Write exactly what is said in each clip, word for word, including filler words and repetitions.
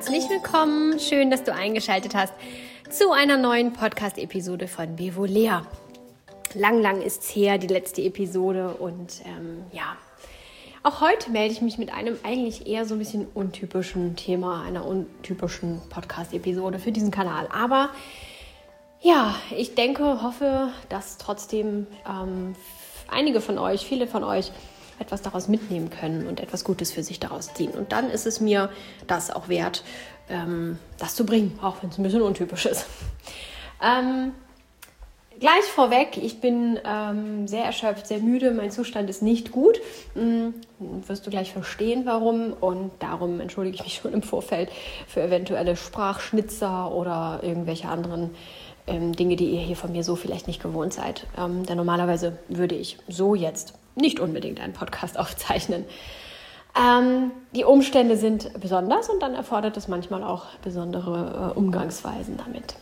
Herzlich willkommen, schön, dass du eingeschaltet hast zu einer neuen Podcast-Episode von Bevolea. Lang, lang ist's her, die letzte Episode und ähm, ja, auch heute melde ich mich mit einem eigentlich eher so ein bisschen untypischen Thema, einer untypischen Podcast-Episode für diesen Kanal. Aber ja, ich denke, hoffe, dass trotzdem ähm, einige von euch, viele von euch etwas daraus mitnehmen können und etwas Gutes für sich daraus ziehen. Und dann ist es mir das auch wert, ähm, das zu bringen, auch wenn es ein bisschen untypisch ist. Ähm, gleich vorweg, ich bin ähm, sehr erschöpft, sehr müde, mein Zustand ist nicht gut. Hm, wirst du gleich verstehen, warum. Und darum entschuldige ich mich schon im Vorfeld für eventuelle Sprachschnitzer oder irgendwelche anderen ähm, Dinge, die ihr hier von mir so vielleicht nicht gewohnt seid. Ähm, denn normalerweise würde ich so jetzt nicht unbedingt einen Podcast aufzeichnen. Ähm, die Umstände sind besonders und dann erfordert es manchmal auch besondere äh, Umgangsweisen damit.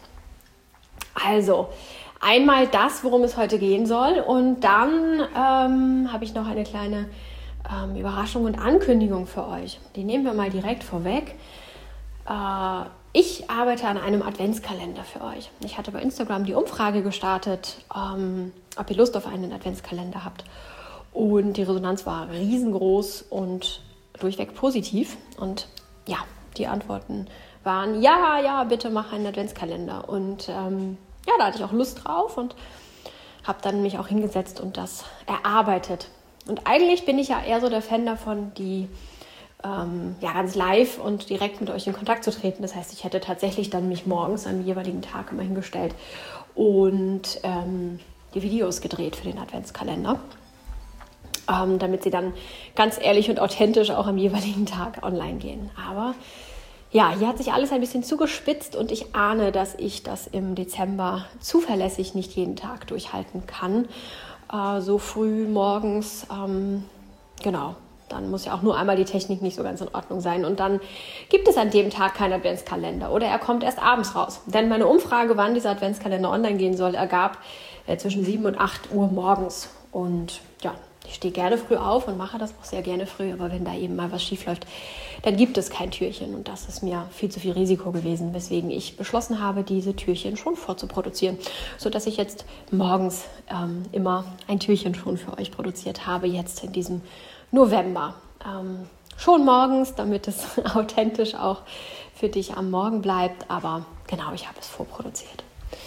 Also, einmal das, worum es heute gehen soll, und dann ähm, habe ich noch eine kleine ähm, Überraschung und Ankündigung für euch. Die nehmen wir mal direkt vorweg. Äh, ich arbeite an einem Adventskalender für euch. Ich hatte bei Instagram die Umfrage gestartet, ähm, ob ihr Lust auf einen Adventskalender habt. Und die Resonanz war riesengroß und durchweg positiv. Und ja, die Antworten waren, ja, ja, bitte mach einen Adventskalender. Und ähm, ja, da hatte ich auch Lust drauf und habe dann mich auch hingesetzt und das erarbeitet. Und eigentlich bin ich ja eher so der Fan davon, die ähm, ja, ganz live und direkt mit euch in Kontakt zu treten. Das heißt, ich hätte tatsächlich dann mich morgens am jeweiligen Tag immer hingestellt und ähm, die Videos gedreht für den Adventskalender. Ähm, damit sie dann ganz ehrlich und authentisch auch am jeweiligen Tag online gehen. Aber ja, hier hat sich alles ein bisschen zugespitzt und ich ahne, dass ich das im Dezember zuverlässig nicht jeden Tag durchhalten kann. Äh, so früh morgens, ähm, genau, dann muss ja auch nur einmal die Technik nicht so ganz in Ordnung sein. Und dann gibt es an dem Tag keinen Adventskalender oder er kommt erst abends raus. Denn meine Umfrage, wann dieser Adventskalender online gehen soll, ergab äh, zwischen sieben und acht Uhr morgens. Und ja, ich stehe gerne früh auf und mache das auch sehr gerne früh, aber wenn da eben mal was schief läuft, dann gibt es kein Türchen und das ist mir viel zu viel Risiko gewesen, weswegen ich beschlossen habe, diese Türchen schon vorzuproduzieren, sodass ich jetzt morgens ähm, immer ein Türchen schon für euch produziert habe, jetzt in diesem November. Ähm, schon morgens, damit es authentisch auch für dich am Morgen bleibt, aber genau, ich habe es vorproduziert.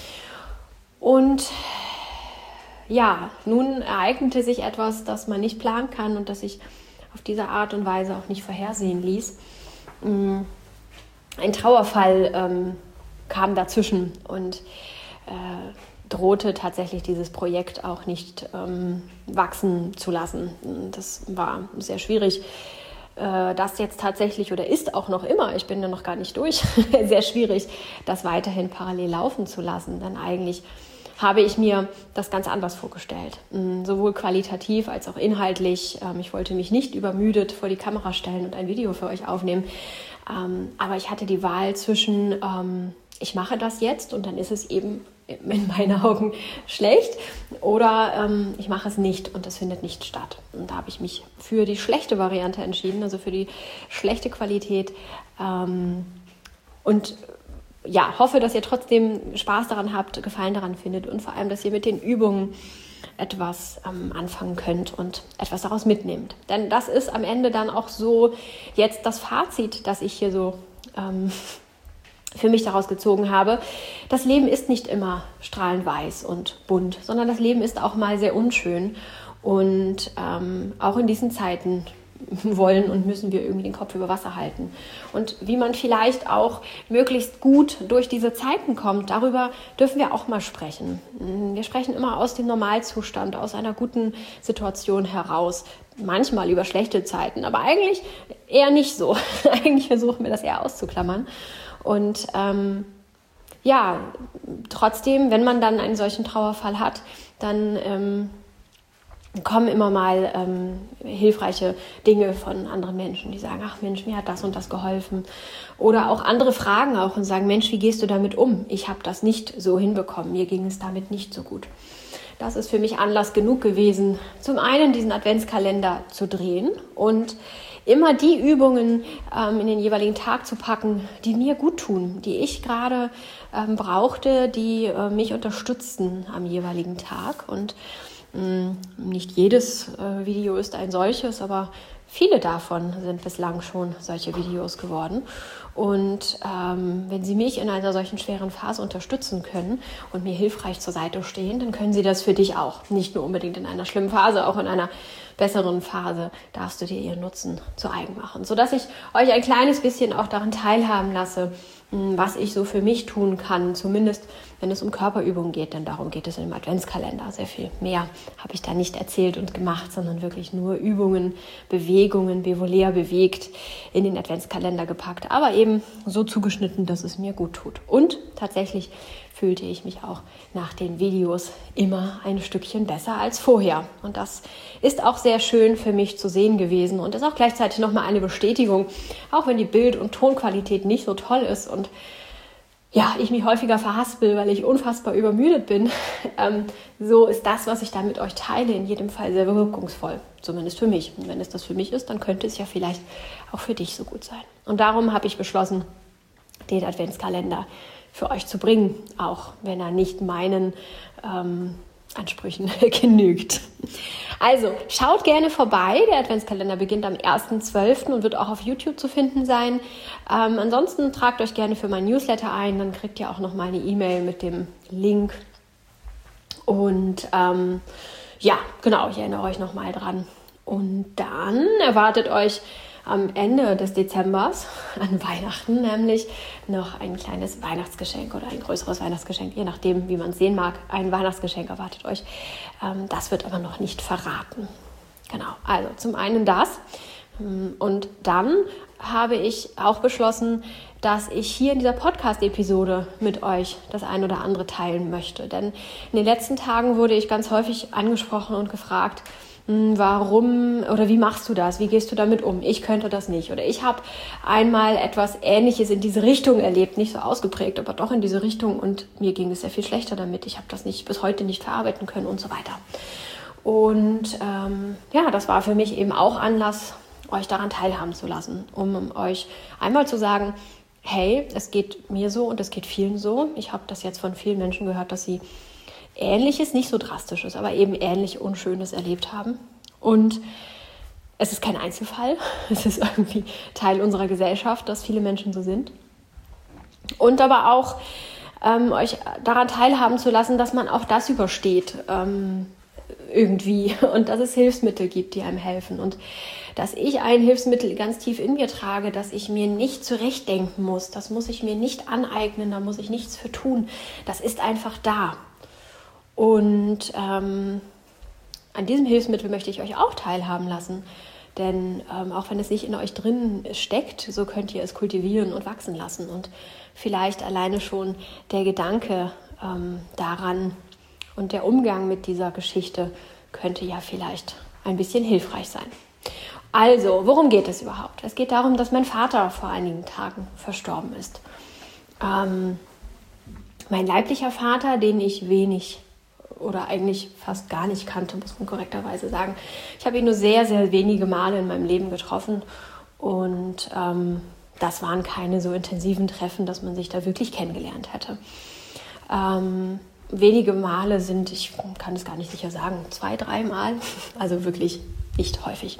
Und ja, nun ereignete sich etwas, das man nicht planen kann und das sich auf diese Art und Weise auch nicht vorhersehen ließ. Ein Trauerfall ähm, kam dazwischen und äh, drohte tatsächlich dieses Projekt auch nicht ähm, wachsen zu lassen. Das war sehr schwierig. Äh, das jetzt tatsächlich oder ist auch noch immer, ich bin da noch gar nicht durch, sehr schwierig, das weiterhin parallel laufen zu lassen, denn eigentlich habe ich mir das ganz anders vorgestellt, sowohl qualitativ als auch inhaltlich. Ich wollte mich nicht übermüdet vor die Kamera stellen und ein Video für euch aufnehmen, aber ich hatte die Wahl zwischen, ich mache das jetzt und dann ist es eben in meinen Augen schlecht, oder ich mache es nicht und es findet nicht statt. Und da habe ich mich für die schlechte Variante entschieden, also für die schlechte Qualität, und ja, hoffe, dass ihr trotzdem Spaß daran habt, Gefallen daran findet und vor allem, dass ihr mit den Übungen etwas ähm, anfangen könnt und etwas daraus mitnehmt. Denn das ist am Ende dann auch so jetzt das Fazit, das ich hier so ähm, für mich daraus gezogen habe. Das Leben ist nicht immer strahlend weiß und bunt, sondern das Leben ist auch mal sehr unschön. Und ähm, auch in diesen Zeiten wollen und müssen wir irgendwie den Kopf über Wasser halten. Und wie man vielleicht auch möglichst gut durch diese Zeiten kommt, darüber dürfen wir auch mal sprechen. Wir sprechen immer aus dem Normalzustand, aus einer guten Situation heraus. Manchmal über schlechte Zeiten, aber eigentlich eher nicht so. Eigentlich versuchen wir das eher auszuklammern. Und ähm, ja, trotzdem, wenn man dann einen solchen Trauerfall hat, dann ähm, kommen immer mal ähm, hilfreiche Dinge von anderen Menschen, die sagen, ach Mensch, mir hat das und das geholfen. Oder auch andere fragen auch und sagen, Mensch, wie gehst du damit um? Ich habe das nicht so hinbekommen, mir ging es damit nicht so gut. Das ist für mich Anlass genug gewesen, zum einen diesen Adventskalender zu drehen und immer die Übungen ähm, in den jeweiligen Tag zu packen, die mir gut tun, die ich gerade ähm, brauchte, die äh, mich unterstützten am jeweiligen Tag. Und mh, nicht jedes äh, Video ist ein solches, aber viele davon sind bislang schon solche Videos geworden. Und ähm, wenn Sie mich in einer solchen schweren Phase unterstützen können und mir hilfreich zur Seite stehen, dann können Sie das für dich auch. Nicht nur unbedingt in einer schlimmen Phase, auch in einer besseren Phase darfst du dir ihren Nutzen zu eigen machen. Sodass ich euch ein kleines bisschen auch daran teilhaben lasse, was ich so für mich tun kann, zumindest wenn es um Körperübungen geht, denn darum geht es im Adventskalender. Sehr viel mehr habe ich da nicht erzählt und gemacht, sondern wirklich nur Übungen, Bewegungen, Bevolea bewegt, in den Adventskalender gepackt, aber eben so zugeschnitten, dass es mir gut tut. Und tatsächlich fühlte ich mich auch nach den Videos immer ein Stückchen besser als vorher. Und das ist auch sehr schön für mich zu sehen gewesen und ist auch gleichzeitig nochmal eine Bestätigung, auch wenn die Bild- und Tonqualität nicht so toll ist und ja, ich mich häufiger verhaspel, weil ich unfassbar übermüdet bin. Ähm, so ist das, was ich da mit euch teile, in jedem Fall sehr wirkungsvoll. Zumindest für mich. Und wenn es das für mich ist, dann könnte es ja vielleicht auch für dich so gut sein. Und darum habe ich beschlossen, den Adventskalender für euch zu bringen, auch wenn er nicht meinen ähm, Ansprüchen genügt. Also, schaut gerne vorbei. Der Adventskalender beginnt am ersten zwölften und wird auch auf YouTube zu finden sein. Ähm, ansonsten tragt euch gerne für mein Newsletter ein, dann kriegt ihr auch nochmal eine E-Mail mit dem Link. Und ähm, ja, genau, ich erinnere euch nochmal dran. Und dann erwartet euch am Ende des Dezembers, an Weihnachten, nämlich noch ein kleines Weihnachtsgeschenk oder ein größeres Weihnachtsgeschenk, je nachdem, wie man es sehen mag. Ein Weihnachtsgeschenk erwartet euch. Ähm, das wird aber noch nicht verraten. Genau, also zum einen das. Und dann habe ich auch beschlossen, dass ich hier in dieser Podcast-Episode mit euch das ein oder andere teilen möchte. Denn in den letzten Tagen wurde ich ganz häufig angesprochen und gefragt, warum oder wie machst du das? Wie gehst du damit um? Ich könnte das nicht. Oder ich habe einmal etwas Ähnliches in diese Richtung erlebt, nicht so ausgeprägt, aber doch in diese Richtung und mir ging es sehr viel schlechter damit. Ich habe das nicht bis heute nicht verarbeiten können und so weiter. Und ähm, ja, das war für mich eben auch Anlass, euch daran teilhaben zu lassen, um euch einmal zu sagen, hey, es geht mir so und es geht vielen so. Ich habe das jetzt von vielen Menschen gehört, dass sie Ähnliches, nicht so Drastisches, aber eben ähnlich Unschönes erlebt haben. Und es ist kein Einzelfall. Es ist irgendwie Teil unserer Gesellschaft, dass viele Menschen so sind. Und aber auch ähm, euch daran teilhaben zu lassen, dass man auch das übersteht ähm, irgendwie und dass es Hilfsmittel gibt, die einem helfen. Und dass ich ein Hilfsmittel ganz tief in mir trage, dass ich mir nicht zurechtdenken muss. Das muss ich mir nicht aneignen, da muss ich nichts für tun. Das ist einfach da. Und ähm, an diesem Hilfsmittel möchte ich euch auch teilhaben lassen, denn ähm, auch wenn es nicht in euch drin steckt, so könnt ihr es kultivieren und wachsen lassen und vielleicht alleine schon der Gedanke ähm, daran und der Umgang mit dieser Geschichte könnte ja vielleicht ein bisschen hilfreich sein. Also, worum geht es überhaupt? Es geht darum, dass mein Vater vor einigen Tagen verstorben ist. Ähm, mein leiblicher Vater, den ich wenig oder eigentlich fast gar nicht kannte, muss man korrekterweise sagen. Ich habe ihn nur sehr, sehr wenige Male in meinem Leben getroffen und ähm, das waren keine so intensiven Treffen, dass man sich da wirklich kennengelernt hätte. Ähm, wenige Male sind, ich kann es gar nicht sicher sagen, zwei, drei Mal, also wirklich nicht häufig.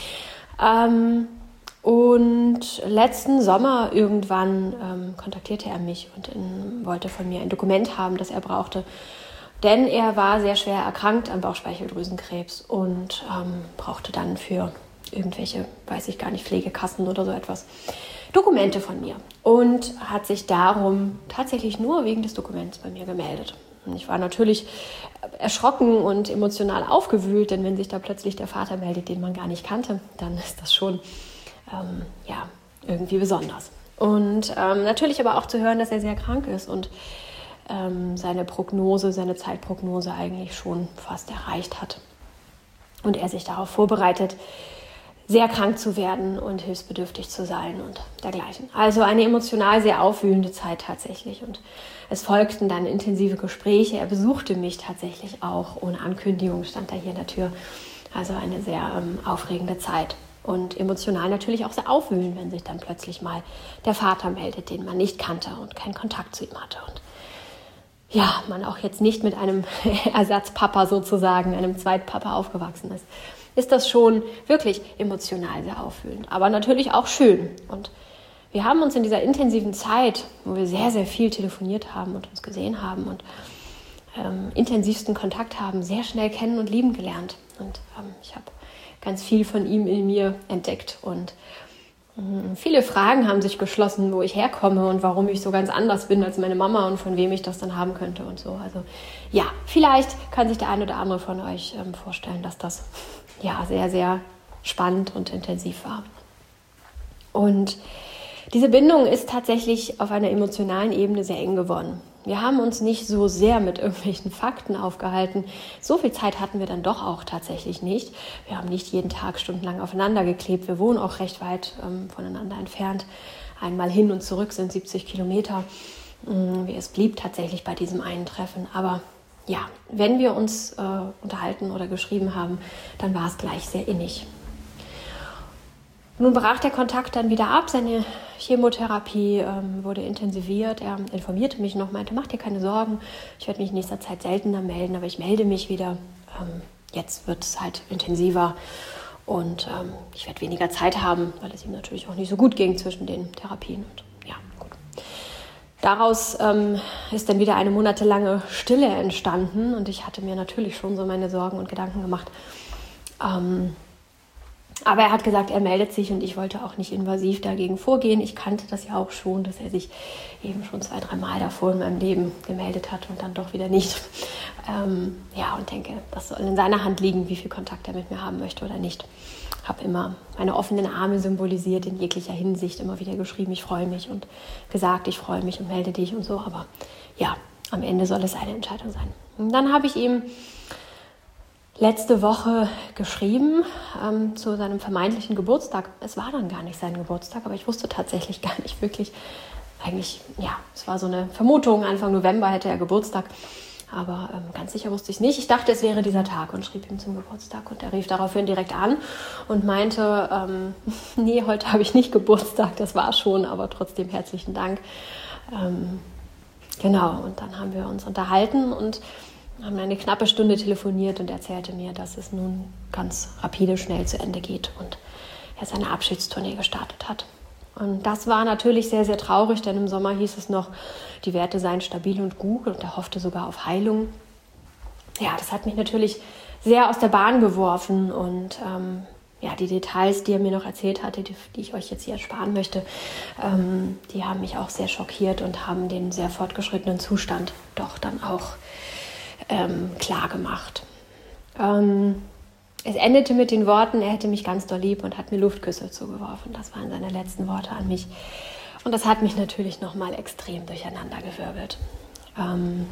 Ähm, und letzten Sommer irgendwann ähm, kontaktierte er mich und in, wollte von mir ein Dokument haben, das er brauchte, denn er war sehr schwer erkrankt an Bauchspeicheldrüsenkrebs und ähm, brauchte dann für irgendwelche, weiß ich gar nicht, Pflegekassen oder so etwas, Dokumente von mir. Und hat sich darum tatsächlich nur wegen des Dokuments bei mir gemeldet. Und ich war natürlich erschrocken und emotional aufgewühlt, denn wenn sich da plötzlich der Vater meldet, den man gar nicht kannte, dann ist das schon ähm, ja, irgendwie besonders. Und ähm, natürlich aber auch zu hören, dass er sehr krank ist und seine Prognose, seine Zeitprognose eigentlich schon fast erreicht hat. Und er sich darauf vorbereitet, sehr krank zu werden und hilfsbedürftig zu sein und dergleichen. Also eine emotional sehr aufwühlende Zeit tatsächlich. Und es folgten dann intensive Gespräche. Er besuchte mich tatsächlich auch. Ohne Ankündigung stand er hier in der Tür. Also eine sehr ähm, aufregende Zeit. Und emotional natürlich auch sehr aufwühlend, wenn sich dann plötzlich mal der Vater meldet, den man nicht kannte und keinen Kontakt zu ihm hatte. Und ja, man auch jetzt nicht mit einem Ersatzpapa sozusagen, einem Zweitpapa aufgewachsen ist, ist das schon wirklich emotional sehr aufwühlend. Aber natürlich auch schön. Und wir haben uns in dieser intensiven Zeit, wo wir sehr, sehr viel telefoniert haben und uns gesehen haben und ähm, intensivsten Kontakt haben, sehr schnell kennen und lieben gelernt. Und ähm, ich habe ganz viel von ihm in mir entdeckt und mh, viele Fragen haben sich geschlossen, wo ich herkomme und warum ich so ganz anders bin als meine Mama und von wem ich das dann haben könnte und so. Also ja, vielleicht kann sich der eine oder andere von euch ähm, vorstellen, dass das ja sehr, sehr spannend und intensiv war. Und diese Bindung ist tatsächlich auf einer emotionalen Ebene sehr eng geworden. Wir haben uns nicht so sehr mit irgendwelchen Fakten aufgehalten. So viel Zeit hatten wir dann doch auch tatsächlich nicht. Wir haben nicht jeden Tag stundenlang aufeinander geklebt. Wir wohnen auch recht weit ähm, voneinander entfernt. Einmal hin und zurück sind siebzig Kilometer. Ähm, es blieb tatsächlich bei diesem einen Treffen. Aber ja, wenn wir uns äh, unterhalten oder geschrieben haben, dann war es gleich sehr innig. Nun brach der Kontakt dann wieder ab, seine Chemotherapie ähm, wurde intensiviert. Er informierte mich noch, meinte, mach dir keine Sorgen, ich werde mich in nächster Zeit seltener melden, aber ich melde mich wieder. Ähm, jetzt wird es halt intensiver und ähm, ich werde weniger Zeit haben, weil es ihm natürlich auch nicht so gut ging zwischen den Therapien. Und, ja, gut. Daraus ähm, ist dann wieder eine monatelange Stille entstanden und ich hatte mir natürlich schon so meine Sorgen und Gedanken gemacht. Ähm, Aber er hat gesagt, er meldet sich und ich wollte auch nicht invasiv dagegen vorgehen. Ich kannte das ja auch schon, dass er sich eben schon zwei, drei Mal davor in meinem Leben gemeldet hat und dann doch wieder nicht. Ähm, ja, und denke, das soll in seiner Hand liegen, wie viel Kontakt er mit mir haben möchte oder nicht. Habe immer meine offenen Arme symbolisiert, in jeglicher Hinsicht immer wieder geschrieben, ich freue mich und gesagt, ich freue mich und melde dich und so. Aber ja, am Ende soll es eine Entscheidung sein. Und dann habe ich ihm letzte Woche geschrieben ähm, zu seinem vermeintlichen Geburtstag. Es war dann gar nicht sein Geburtstag, aber ich wusste tatsächlich gar nicht wirklich, eigentlich, ja, es war so eine Vermutung, Anfang November hätte er Geburtstag, aber ähm, ganz sicher wusste ich es nicht. Ich dachte, es wäre dieser Tag und schrieb ihm zum Geburtstag und er rief daraufhin direkt an und meinte, ähm, nee, heute habe ich nicht Geburtstag, das war schon, aber trotzdem herzlichen Dank. Ähm, genau, und dann haben wir uns unterhalten und haben eine knappe Stunde telefoniert und erzählte mir, dass es nun ganz rapide schnell zu Ende geht und er seine Abschiedstournee gestartet hat. Und das war natürlich sehr, sehr traurig, denn im Sommer hieß es noch, die Werte seien stabil und gut und er hoffte sogar auf Heilung. Ja, das hat mich natürlich sehr aus der Bahn geworfen und ähm, ja, die Details, die er mir noch erzählt hatte, die, die ich euch jetzt hier ersparen möchte, ähm, die haben mich auch sehr schockiert und haben den sehr fortgeschrittenen Zustand doch dann auch Ähm, klar gemacht. Ähm, es endete mit den Worten, er hätte mich ganz doll lieb und hat mir Luftküsse zugeworfen. Das waren seine letzten Worte an mich. Und das hat mich natürlich nochmal extrem durcheinandergewirbelt. Ähm,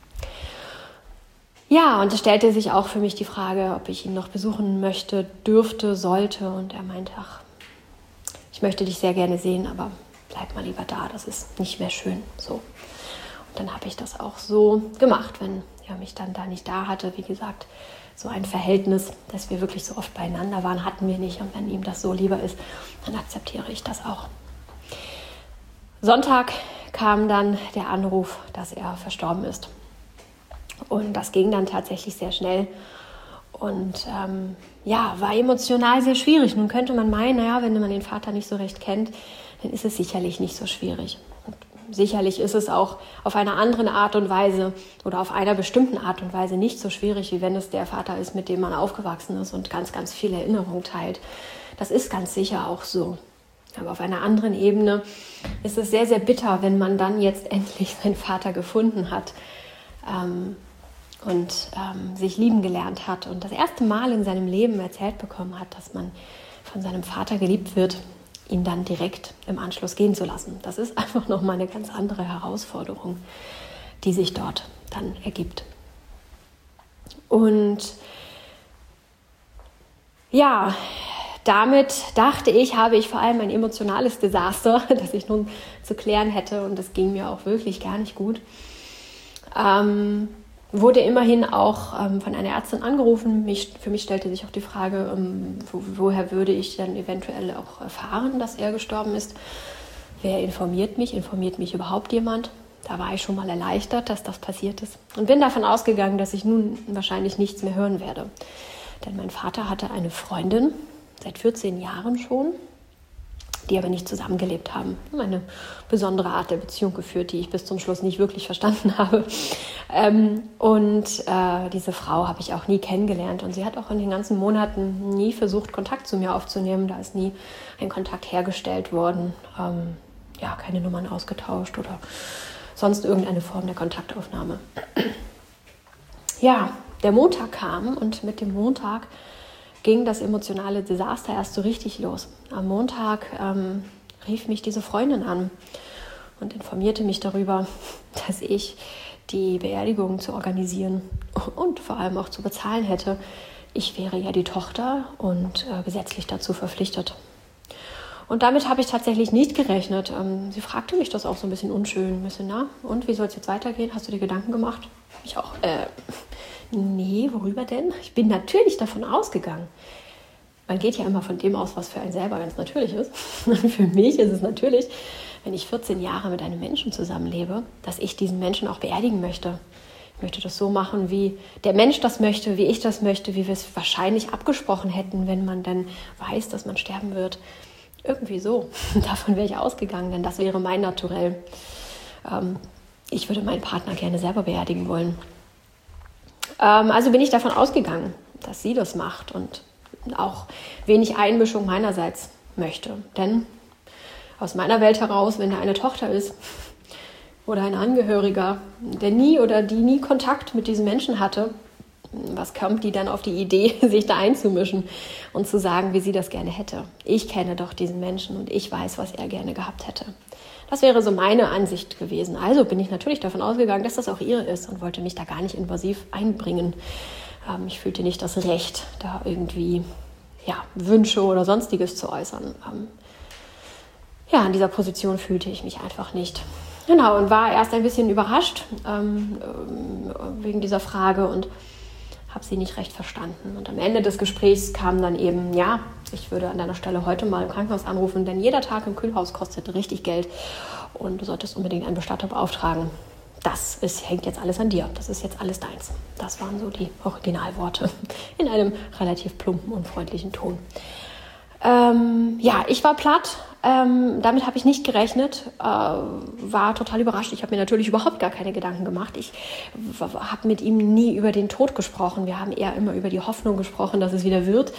ja, und es stellte sich auch für mich die Frage, ob ich ihn noch besuchen möchte, dürfte, sollte. Und er meinte, ach, ich möchte dich sehr gerne sehen, aber bleib mal lieber da, das ist nicht mehr schön. So. Und dann habe ich das auch so gemacht, wenn er mich dann da nicht da hatte. Wie gesagt, so ein Verhältnis, dass wir wirklich so oft beieinander waren, hatten wir nicht. Und wenn ihm das so lieber ist, dann akzeptiere ich das auch. Sonntag kam dann der Anruf, dass er verstorben ist. Und das ging dann tatsächlich sehr schnell. Und ähm, ja, war emotional sehr schwierig. Nun könnte man meinen, naja, wenn man den Vater nicht so recht kennt, dann ist es sicherlich nicht so schwierig. Und sicherlich ist es auch auf einer anderen Art und Weise oder auf einer bestimmten Art und Weise nicht so schwierig, wie wenn es der Vater ist, mit dem man aufgewachsen ist und ganz, ganz viele Erinnerungen teilt. Das ist ganz sicher auch so. Aber auf einer anderen Ebene ist es sehr, sehr bitter, wenn man dann jetzt endlich seinen Vater gefunden hat ähm, und ähm, sich lieben gelernt hat und das erste Mal in seinem Leben erzählt bekommen hat, dass man von seinem Vater geliebt wird, ihn dann direkt im Anschluss gehen zu lassen. Das ist einfach nochmal eine ganz andere Herausforderung, die sich dort dann ergibt. Und ja, damit dachte ich, habe ich vor allem ein emotionales Desaster, das ich nun zu klären hätte und das ging mir auch wirklich gar nicht gut. Ähm, wurde immerhin auch ähm, von einer Ärztin angerufen. Mich, für mich stellte sich auch die Frage, ähm, wo, woher würde ich dann eventuell auch erfahren, dass er gestorben ist. Wer informiert mich? Informiert mich überhaupt jemand? Da war ich schon mal erleichtert, dass das passiert ist. Und bin davon ausgegangen, dass ich nun wahrscheinlich nichts mehr hören werde. Denn mein Vater hatte eine Freundin, seit vierzehn Jahren schon, die aber nicht zusammengelebt haben. Eine besondere Art der Beziehung geführt, die ich bis zum Schluss nicht wirklich verstanden habe. Ähm, und äh, diese Frau habe ich auch nie kennengelernt. Und sie hat auch in den ganzen Monaten nie versucht, Kontakt zu mir aufzunehmen. Da ist nie ein Kontakt hergestellt worden. Ähm, ja, keine Nummern ausgetauscht oder sonst irgendeine Form der Kontaktaufnahme. Ja, der Montag kam und mit dem Montag ging das emotionale Desaster erst so richtig los. Am Montag ähm, rief mich diese Freundin an und informierte mich darüber, dass ich die Beerdigung zu organisieren und vor allem auch zu bezahlen hätte. Ich wäre ja die Tochter und äh, gesetzlich dazu verpflichtet. Und damit habe ich tatsächlich nicht gerechnet. Ähm, sie fragte mich das auch so ein bisschen unschön. Ein bisschen, na, und wie soll es jetzt weitergehen? Hast du dir Gedanken gemacht? Ich auch, äh, nee, worüber denn? Ich bin natürlich davon ausgegangen. Man geht ja immer von dem aus, was für einen selber ganz natürlich ist. Und für mich ist es natürlich, wenn ich vierzehn Jahre mit einem Menschen zusammenlebe, dass ich diesen Menschen auch beerdigen möchte. Ich möchte das so machen, wie der Mensch das möchte, wie ich das möchte, wie wir es wahrscheinlich abgesprochen hätten, wenn man dann weiß, dass man sterben wird. Irgendwie so. Davon wäre ich ausgegangen, denn das wäre mein Naturell. Ähm, ich würde meinen Partner gerne selber beerdigen wollen. Ähm, also bin ich davon ausgegangen, dass sie das macht und auch wenig Einmischung meinerseits möchte. Denn aus meiner Welt heraus, wenn da eine Tochter ist oder ein Angehöriger, der nie oder die nie Kontakt mit diesem Menschen hatte, was kommt die dann auf die Idee, sich da einzumischen und zu sagen, wie sie das gerne hätte? Ich kenne doch diesen Menschen und ich weiß, was er gerne gehabt hätte. Das wäre so meine Ansicht gewesen. Also bin ich natürlich davon ausgegangen, dass das auch ihre ist und wollte mich da gar nicht invasiv einbringen. Ähm, ich fühlte nicht das Recht, da irgendwie ja, Wünsche oder Sonstiges zu äußern. Ähm, ja, in dieser Position fühlte ich mich einfach nicht. Genau, und war erst ein bisschen überrascht ähm, wegen dieser Frage und habe sie nicht recht verstanden. Und am Ende des Gesprächs kam dann eben, ja, ich würde an deiner Stelle heute mal im Krankenhaus anrufen, denn jeder Tag im Kühlhaus kostet richtig Geld und du solltest unbedingt einen Bestatter beauftragen. Das ist, hängt jetzt alles an dir, das ist jetzt alles deins. Das waren so die Originalworte in einem relativ plumpen und freundlichen Ton. Ähm, ja, ich war platt, ähm, damit habe ich nicht gerechnet, äh, war total überrascht. Ich habe mir natürlich überhaupt gar keine Gedanken gemacht. Ich w- habe mit ihm nie über den Tod gesprochen. Wir haben eher immer über die Hoffnung gesprochen, dass es wieder wird.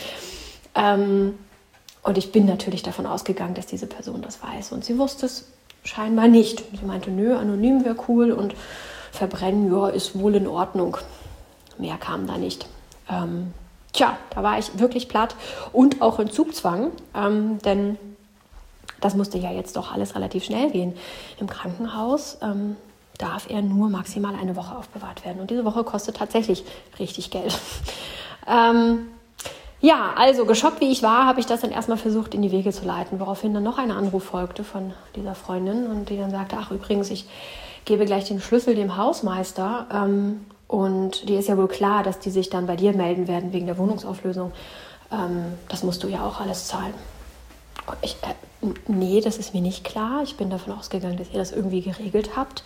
Ähm, und ich bin natürlich davon ausgegangen, dass diese Person das weiß. Und sie wusste es scheinbar nicht. Sie meinte, nö, anonym wäre cool und verbrennen, ja, ist wohl in Ordnung. Mehr kam da nicht. Ähm, Tja, da war ich wirklich platt und auch in Zugzwang, ähm, denn das musste ja jetzt doch alles relativ schnell gehen. Im Krankenhaus ähm, darf er nur maximal eine Woche aufbewahrt werden und diese Woche kostet tatsächlich richtig Geld. ähm, ja, also geschockt wie ich war, habe ich das dann erstmal versucht in die Wege zu leiten, woraufhin dann noch ein Anruf folgte von dieser Freundin und die dann sagte, ach übrigens, ich gebe gleich den Schlüssel dem Hausmeister, ähm, und dir ist ja wohl klar, dass die sich dann bei dir melden werden wegen der Wohnungsauflösung. Ähm, das musst du ja auch alles zahlen. Und ich, äh, nee, das ist mir nicht klar. Ich bin davon ausgegangen, dass ihr das irgendwie geregelt habt.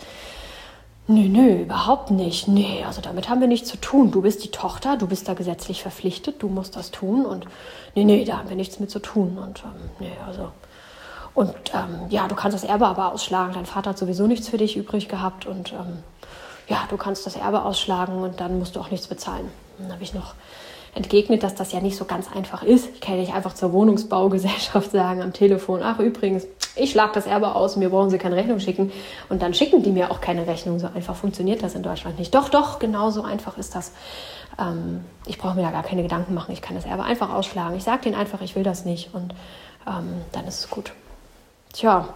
Nö, nö, überhaupt nicht. Nee, also damit haben wir nichts zu tun. Du bist die Tochter, du bist da gesetzlich verpflichtet, du musst das tun. Und nee, nee, da haben wir nichts mit zu tun. Und ähm, nee, also... Und ähm, ja, du kannst das Erbe aber ausschlagen. Dein Vater hat sowieso nichts für dich übrig gehabt und... Ähm, ja, du kannst das Erbe ausschlagen und dann musst du auch nichts bezahlen. Dann habe ich noch entgegnet, dass das ja nicht so ganz einfach ist. Ich kann nicht einfach zur Wohnungsbaugesellschaft sagen am Telefon, ach übrigens, ich schlage das Erbe aus, mir brauchen Sie keine Rechnung schicken. Und dann schicken die mir auch keine Rechnung. So einfach funktioniert das in Deutschland nicht. Doch, doch, genau so einfach ist das. Ähm, ich brauche mir da gar keine Gedanken machen. Ich kann das Erbe einfach ausschlagen. Ich sage denen einfach, ich will das nicht und ähm, dann ist es gut. Tja,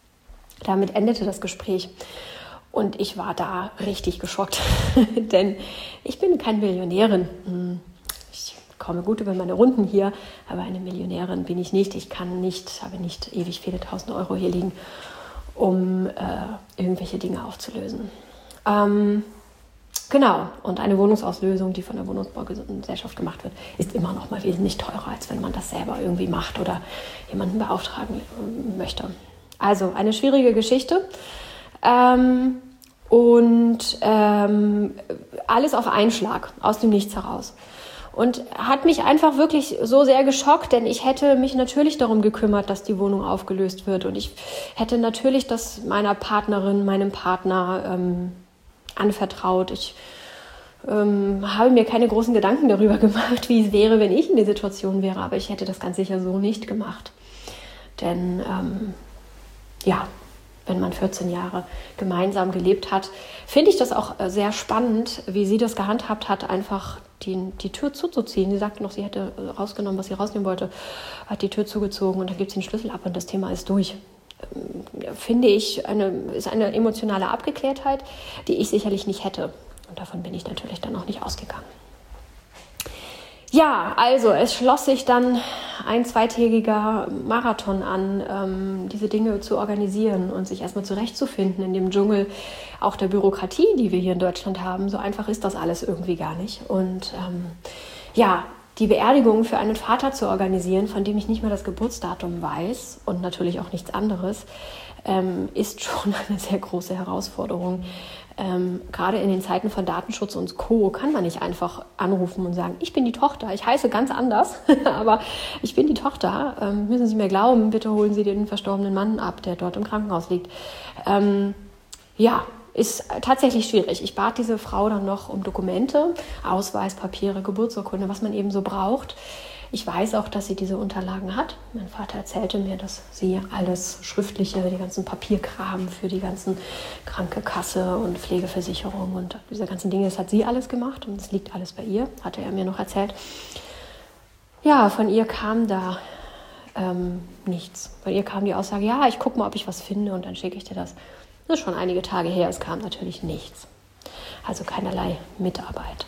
damit endete das Gespräch. Und ich war da richtig geschockt, denn ich bin keine Millionärin. Ich komme gut über meine Runden hier, aber eine Millionärin bin ich nicht. Ich kann nicht, habe nicht ewig viele tausend Euro hier liegen, um äh, irgendwelche Dinge aufzulösen. Ähm, Genau, und eine Wohnungsauslösung, die von der Wohnungsbaugesellschaft gemacht wird, ist immer noch mal wesentlich teurer, als wenn man das selber irgendwie macht oder jemanden beauftragen möchte. Also eine schwierige Geschichte. Ähm, und ähm, alles auf einen Schlag, aus dem Nichts heraus. Und hat mich einfach wirklich so sehr geschockt, denn ich hätte mich natürlich darum gekümmert, dass die Wohnung aufgelöst wird. Und ich hätte natürlich das meiner Partnerin, meinem Partner ähm, anvertraut. Ich ähm, habe mir keine großen Gedanken darüber gemacht, wie es wäre, wenn ich in der Situation wäre. Aber ich hätte das ganz sicher so nicht gemacht. Denn ähm, ja, wenn man vierzehn Jahre gemeinsam gelebt hat, finde ich das auch sehr spannend, wie sie das gehandhabt hat, einfach die, die Tür zuzuziehen. Sie sagte noch, sie hätte rausgenommen, was sie rausnehmen wollte, hat die Tür zugezogen und dann gibt sie den Schlüssel ab und das Thema ist durch. Finde ich, eine, ist eine emotionale Abgeklärtheit, die ich sicherlich nicht hätte. Und davon bin ich natürlich dann auch nicht ausgegangen. Ja, also es schloss sich dann ein zweitägiger Marathon an, ähm, diese Dinge zu organisieren und sich erstmal zurechtzufinden in dem Dschungel auch der Bürokratie, die wir hier in Deutschland haben. So einfach ist das alles irgendwie gar nicht. Und ähm, ja, die Beerdigung für einen Vater zu organisieren, von dem ich nicht mehr das Geburtsdatum weiß und natürlich auch nichts anderes, ähm, ist schon eine sehr große Herausforderung. Ähm, gerade in den Zeiten von Datenschutz und Co. kann man nicht einfach anrufen und sagen, ich bin die Tochter, ich heiße ganz anders, aber ich bin die Tochter, ähm, müssen Sie mir glauben, bitte holen Sie den verstorbenen Mann ab, der dort im Krankenhaus liegt. Ähm, ja, ist tatsächlich schwierig. Ich bat diese Frau dann noch um Dokumente, Ausweis, Papiere, Geburtsurkunde, was man eben so braucht. Ich weiß auch, dass sie diese Unterlagen hat. Mein Vater erzählte mir, dass sie alles Schriftliche, die ganzen Papierkram für die ganzen Krankenkasse und Pflegeversicherung und diese ganzen Dinge, das hat sie alles gemacht und es liegt alles bei ihr, hatte er mir noch erzählt. Ja, von ihr kam da ähm, nichts. Von ihr kam die Aussage, ja, ich gucke mal, ob ich was finde und dann schicke ich dir das. Das ist schon einige Tage her, es kam natürlich nichts. Also keinerlei Mitarbeit.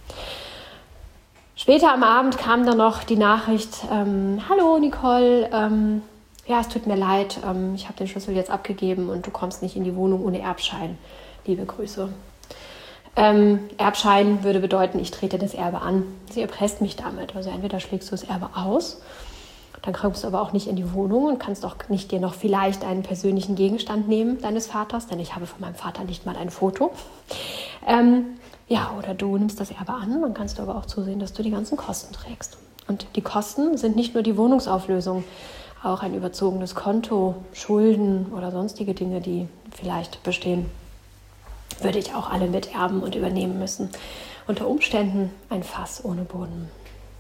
Später am Abend kam dann noch die Nachricht, ähm, hallo Nicole, ähm, ja, es tut mir leid, ähm, ich habe den Schlüssel jetzt abgegeben und du kommst nicht in die Wohnung ohne Erbschein. Liebe Grüße. Ähm, Erbschein würde bedeuten, ich trete das Erbe an. Sie erpresst mich damit. Also entweder schlägst du das Erbe aus, dann kommst du aber auch nicht in die Wohnung und kannst auch nicht dir noch vielleicht einen persönlichen Gegenstand nehmen deines Vaters, denn ich habe von meinem Vater nicht mal ein Foto. Ähm, Ja, oder du nimmst das Erbe an, dann kannst du aber auch zusehen, dass du die ganzen Kosten trägst. Und die Kosten sind nicht nur die Wohnungsauflösung, auch ein überzogenes Konto, Schulden oder sonstige Dinge, die vielleicht bestehen, würde ich auch alle miterben und übernehmen müssen. Unter Umständen ein Fass ohne Boden.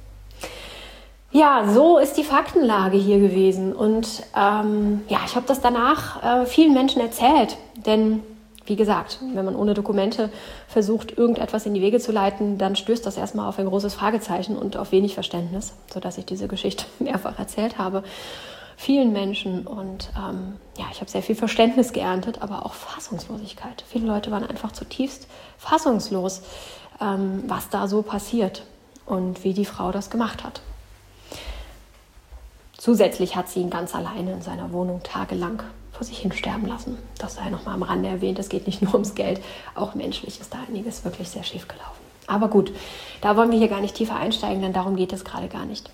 Ja, so ist die Faktenlage hier gewesen. Und ähm, ja, ich habe das danach äh, vielen Menschen erzählt, denn wie gesagt, wenn man ohne Dokumente versucht, irgendetwas in die Wege zu leiten, dann stößt das erstmal auf ein großes Fragezeichen und auf wenig Verständnis, sodass ich diese Geschichte mehrfach erzählt habe. Vielen Menschen und ähm, ja, ich habe sehr viel Verständnis geerntet, aber auch Fassungslosigkeit. Viele Leute waren einfach zutiefst fassungslos, ähm, was da so passiert und wie die Frau das gemacht hat. Zusätzlich hat sie ihn ganz alleine in seiner Wohnung tagelang vor sich hin sterben lassen. Das sei noch mal am Rande erwähnt, es geht nicht nur ums Geld, auch menschlich ist da einiges wirklich sehr schief gelaufen. Aber gut, da wollen wir hier gar nicht tiefer einsteigen, denn darum geht es gerade gar nicht.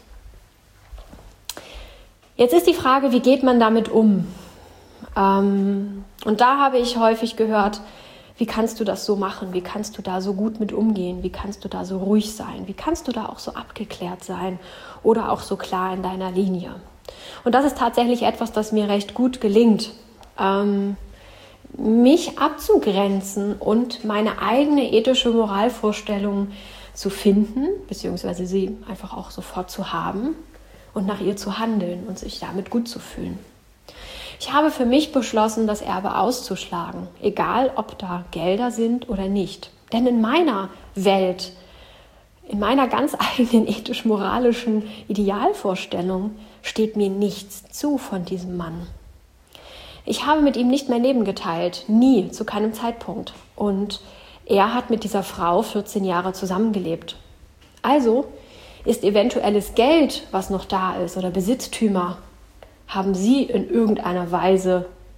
Jetzt ist die Frage, wie geht man damit um? Ähm, und da habe ich häufig gehört, wie kannst du das so machen? Wie kannst du da so gut mit umgehen? Wie kannst du da so ruhig sein? Wie kannst du da auch so abgeklärt sein oder auch so klar in deiner Linie? Und das ist tatsächlich etwas, das mir recht gut gelingt, ähm, mich abzugrenzen und meine eigene ethische Moralvorstellung zu finden, beziehungsweise sie einfach auch sofort zu haben und nach ihr zu handeln und sich damit gut zu fühlen. Ich habe für mich beschlossen, das Erbe auszuschlagen, egal ob da Gelder sind oder nicht. Denn in meiner Welt, in meiner ganz eigenen ethisch-moralischen Idealvorstellung steht mir nichts zu von diesem Mann. Ich habe mit ihm nicht mein Leben geteilt, nie, zu keinem Zeitpunkt. Und er hat mit dieser Frau vierzehn Jahre zusammengelebt. Also ist eventuelles Geld, was noch da ist, oder Besitztümer, haben sie in irgendeiner Weise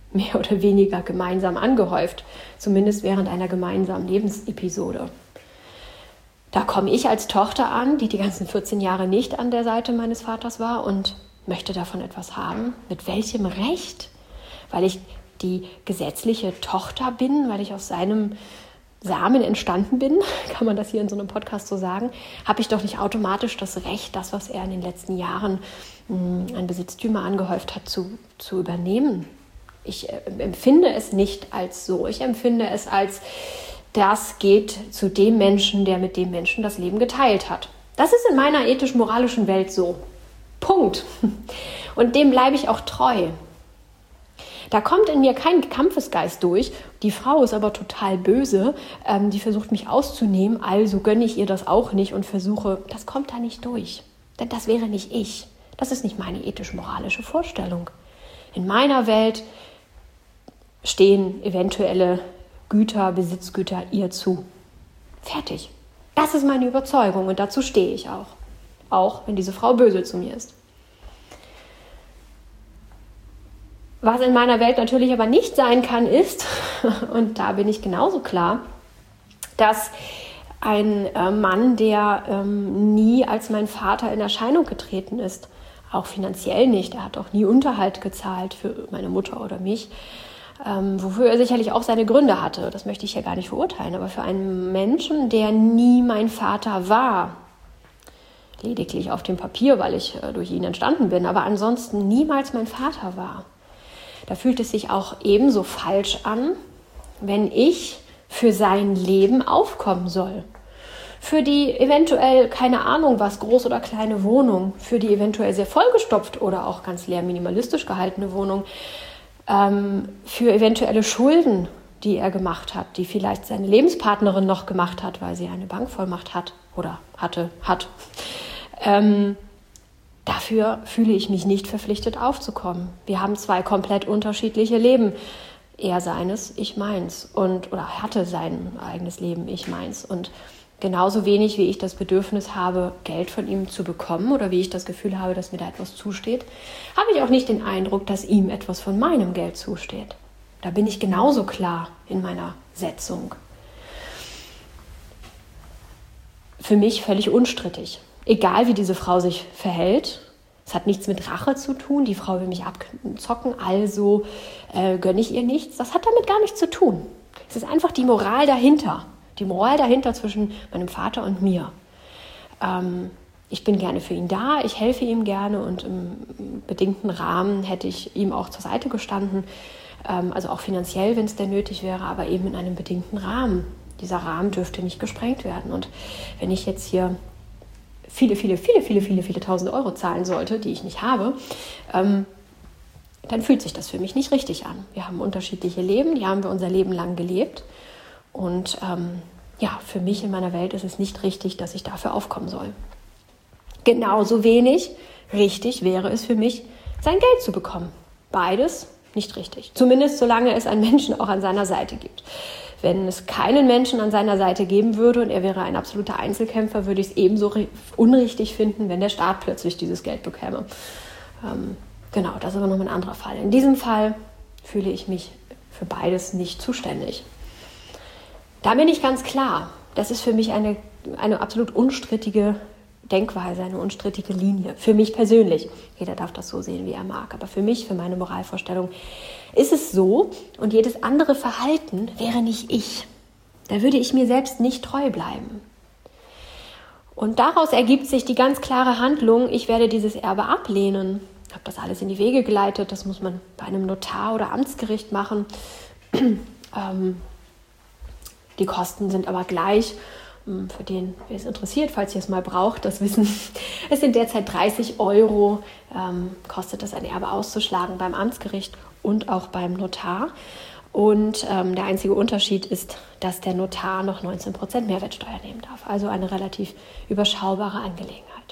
mehr oder weniger gemeinsam angehäuft, zumindest während einer gemeinsamen Lebensepisode. Da komme ich als Tochter an, die die ganzen vierzehn Jahre nicht an der Seite meines Vaters war und möchte davon etwas haben. Mit welchem Recht? Weil ich die gesetzliche Tochter bin, weil ich aus seinem Samen entstanden bin, kann man das hier in so einem Podcast so sagen, habe ich doch nicht automatisch das Recht, das, was er in den letzten Jahren mh, an Besitztümer angehäuft hat, zu, zu übernehmen. Ich äh, empfinde es nicht als so. Ich empfinde es als, das geht zu dem Menschen, der mit dem Menschen das Leben geteilt hat. Das ist in meiner ethisch-moralischen Welt so. Punkt. Und dem bleibe ich auch treu. Da kommt in mir kein Kampfesgeist durch. Die Frau ist aber total böse. Ähm, die versucht mich auszunehmen. Also gönne ich ihr das auch nicht und versuche, das kommt da nicht durch. Denn das wäre nicht ich. Das ist nicht meine ethisch-moralische Vorstellung. In meiner Welt stehen eventuelle Güter, Besitzgüter ihr zu. Fertig. Das ist meine Überzeugung und dazu stehe ich auch. Auch wenn diese Frau böse zu mir ist. Was in meiner Welt natürlich aber nicht sein kann, ist, und da bin ich genauso klar, dass ein äh, Mann, der ähm, nie als mein Vater in Erscheinung getreten ist, auch finanziell nicht, er hat auch nie Unterhalt gezahlt für meine Mutter oder mich, ähm, wofür er sicherlich auch seine Gründe hatte, das möchte ich ja gar nicht verurteilen, aber für einen Menschen, der nie mein Vater war, lediglich auf dem Papier, weil ich äh, durch ihn entstanden bin, aber ansonsten niemals mein Vater war, da fühlt es sich auch ebenso falsch an, wenn ich für sein Leben aufkommen soll. Für die eventuell, keine Ahnung was, groß oder kleine Wohnung, für die eventuell sehr vollgestopft oder auch ganz leer minimalistisch gehaltene Wohnung, ähm, für eventuelle Schulden, die er gemacht hat, die vielleicht seine Lebenspartnerin noch gemacht hat, weil sie eine Bankvollmacht hat oder hatte, hat. Ähm, Dafür fühle ich mich nicht verpflichtet aufzukommen. Wir haben zwei komplett unterschiedliche Leben. Er seines, ich meins. Und, oder hatte sein eigenes Leben, ich meins. Und genauso wenig, wie ich das Bedürfnis habe, Geld von ihm zu bekommen oder wie ich das Gefühl habe, dass mir da etwas zusteht, habe ich auch nicht den Eindruck, dass ihm etwas von meinem Geld zusteht. Da bin ich genauso klar in meiner Setzung. Für mich völlig unstrittig. Egal, wie diese Frau sich verhält, es hat nichts mit Rache zu tun, die Frau will mich abzocken, also äh, gönne ich ihr nichts. Das hat damit gar nichts zu tun. Es ist einfach die Moral dahinter, die Moral dahinter zwischen meinem Vater und mir. Ähm, ich bin gerne für ihn da, ich helfe ihm gerne und im bedingten Rahmen hätte ich ihm auch zur Seite gestanden, ähm, also auch finanziell, wenn es denn nötig wäre, aber eben in einem bedingten Rahmen. Dieser Rahmen dürfte nicht gesprengt werden. Und wenn ich jetzt hier viele, viele, viele, viele, viele, viele tausend Euro zahlen sollte, die ich nicht habe, ähm, dann fühlt sich das für mich nicht richtig an. Wir haben unterschiedliche Leben, die haben wir unser Leben lang gelebt. Und ähm, ja, für mich in meiner Welt ist es nicht richtig, dass ich dafür aufkommen soll. Genauso wenig richtig wäre es für mich, sein Geld zu bekommen. Beides nicht richtig. Zumindest solange es einen Menschen auch an seiner Seite gibt. Wenn es keinen Menschen an seiner Seite geben würde und er wäre ein absoluter Einzelkämpfer, würde ich es ebenso unrichtig finden, wenn der Staat plötzlich dieses Geld bekäme. Ähm, genau, das ist aber noch ein anderer Fall. In diesem Fall fühle ich mich für beides nicht zuständig. Da bin ich ganz klar, das ist für mich eine, eine absolut unstrittige Denkweise, eine unstrittige Linie. Für mich persönlich. Jeder darf das so sehen, wie er mag. Aber für mich, für meine Moralvorstellung, ist es so und jedes andere Verhalten wäre nicht ich. Da würde ich mir selbst nicht treu bleiben. Und daraus ergibt sich die ganz klare Handlung, ich werde dieses Erbe ablehnen. Ich habe das alles in die Wege geleitet. Das muss man bei einem Notar oder Amtsgericht machen. ähm, die Kosten sind aber gleich. Für den, wer es interessiert, falls ihr es mal braucht, das wissen. Es sind derzeit dreißig Euro, ähm, kostet es ein Erbe auszuschlagen beim Amtsgericht und auch beim Notar. Und ähm, der einzige Unterschied ist, dass der Notar noch neunzehn Prozent Mehrwertsteuer nehmen darf. Also eine relativ überschaubare Angelegenheit.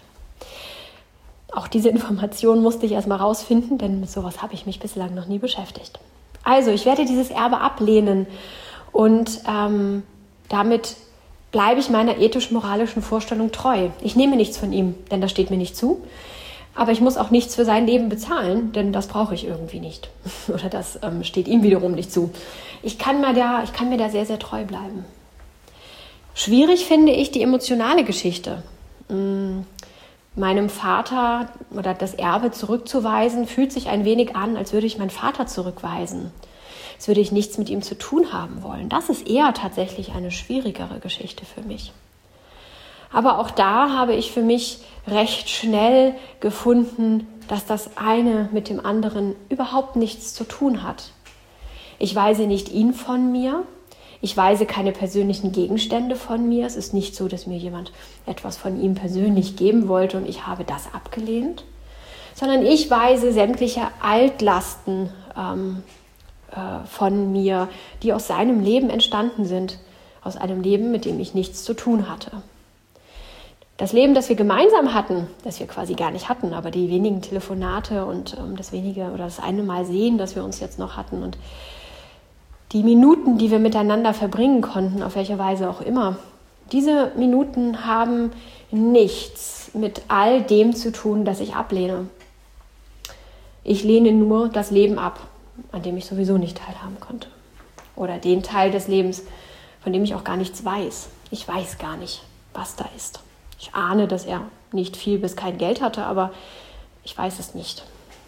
Auch diese Information musste ich erstmal rausfinden, denn mit sowas habe ich mich bislang noch nie beschäftigt. Also, ich werde dieses Erbe ablehnen und ähm, damit bleibe ich meiner ethisch-moralischen Vorstellung treu. Ich nehme nichts von ihm, denn das steht mir nicht zu. Aber ich muss auch nichts für sein Leben bezahlen, denn das brauche ich irgendwie nicht. Oder das ähm, steht ihm wiederum nicht zu. Ich kann, mir da, ich kann mir da sehr, sehr treu bleiben. Schwierig finde ich die emotionale Geschichte. Hm, meinem Vater oder das Erbe zurückzuweisen, fühlt sich ein wenig an, als würde ich meinen Vater zurückweisen. Als würde ich nichts mit ihm zu tun haben wollen. Das ist eher tatsächlich eine schwierigere Geschichte für mich. Aber auch da habe ich für mich recht schnell gefunden, dass das eine mit dem anderen überhaupt nichts zu tun hat. Ich weise nicht ihn von mir, ich weise keine persönlichen Gegenstände von mir. Es ist nicht so, dass mir jemand etwas von ihm persönlich geben wollte und ich habe das abgelehnt, sondern ich weise sämtliche Altlasten ähm, äh, von mir, die aus seinem Leben entstanden sind, aus einem Leben, mit dem ich nichts zu tun hatte. Das Leben, das wir gemeinsam hatten, das wir quasi gar nicht hatten, aber die wenigen Telefonate und ähm, das wenige oder das eine Mal sehen, das wir uns jetzt noch hatten und die Minuten, die wir miteinander verbringen konnten, auf welche Weise auch immer, diese Minuten haben nichts mit all dem zu tun, das ich ablehne. Ich lehne nur das Leben ab, an dem ich sowieso nicht teilhaben konnte. Oder den Teil des Lebens, von dem ich auch gar nichts weiß. Ich weiß gar nicht, was da ist. Ich ahne, dass er nicht viel bis kein Geld hatte, aber ich weiß es nicht.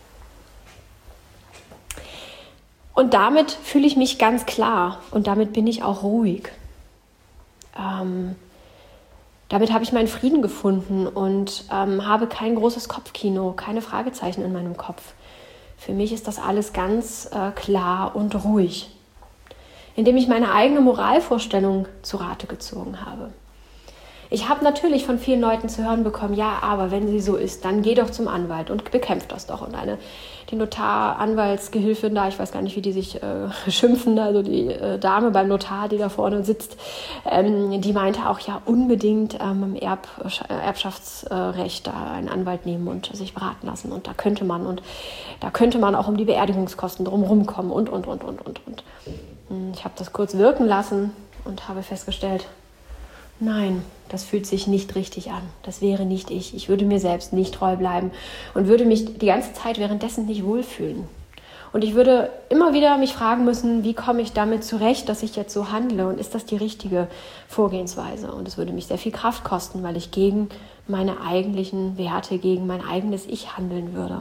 Und damit fühle ich mich ganz klar und damit bin ich auch ruhig. Ähm, damit habe ich meinen Frieden gefunden und ähm, habe kein großes Kopfkino, keine Fragezeichen in meinem Kopf. Für mich ist das alles ganz äh, klar und ruhig, indem ich meine eigene Moralvorstellung zu Rate gezogen habe. Ich habe natürlich von vielen Leuten zu hören bekommen, ja, aber wenn sie so ist, dann geh doch zum Anwalt und bekämpf das doch. Und eine, die Notar-Anwaltsgehilfin da, ich weiß gar nicht, wie die sich äh, schimpfen, also die äh, Dame beim Notar, die da vorne sitzt, ähm, die meinte auch, ja, unbedingt ähm, im Erb, Erbschaftsrecht da einen Anwalt nehmen und sich beraten lassen. Und da könnte man, und da könnte man auch um die Beerdigungskosten drumherum kommen und, und, und, und, und, und. Ich habe das kurz wirken lassen und habe festgestellt, nein, das fühlt sich nicht richtig an. Das wäre nicht ich. Ich würde mir selbst nicht treu bleiben und würde mich die ganze Zeit währenddessen nicht wohlfühlen. Und ich würde immer wieder mich fragen müssen, wie komme ich damit zurecht, dass ich jetzt so handle und ist das die richtige Vorgehensweise? Und es würde mich sehr viel Kraft kosten, weil ich gegen meine eigentlichen Werte, gegen mein eigenes Ich handeln würde.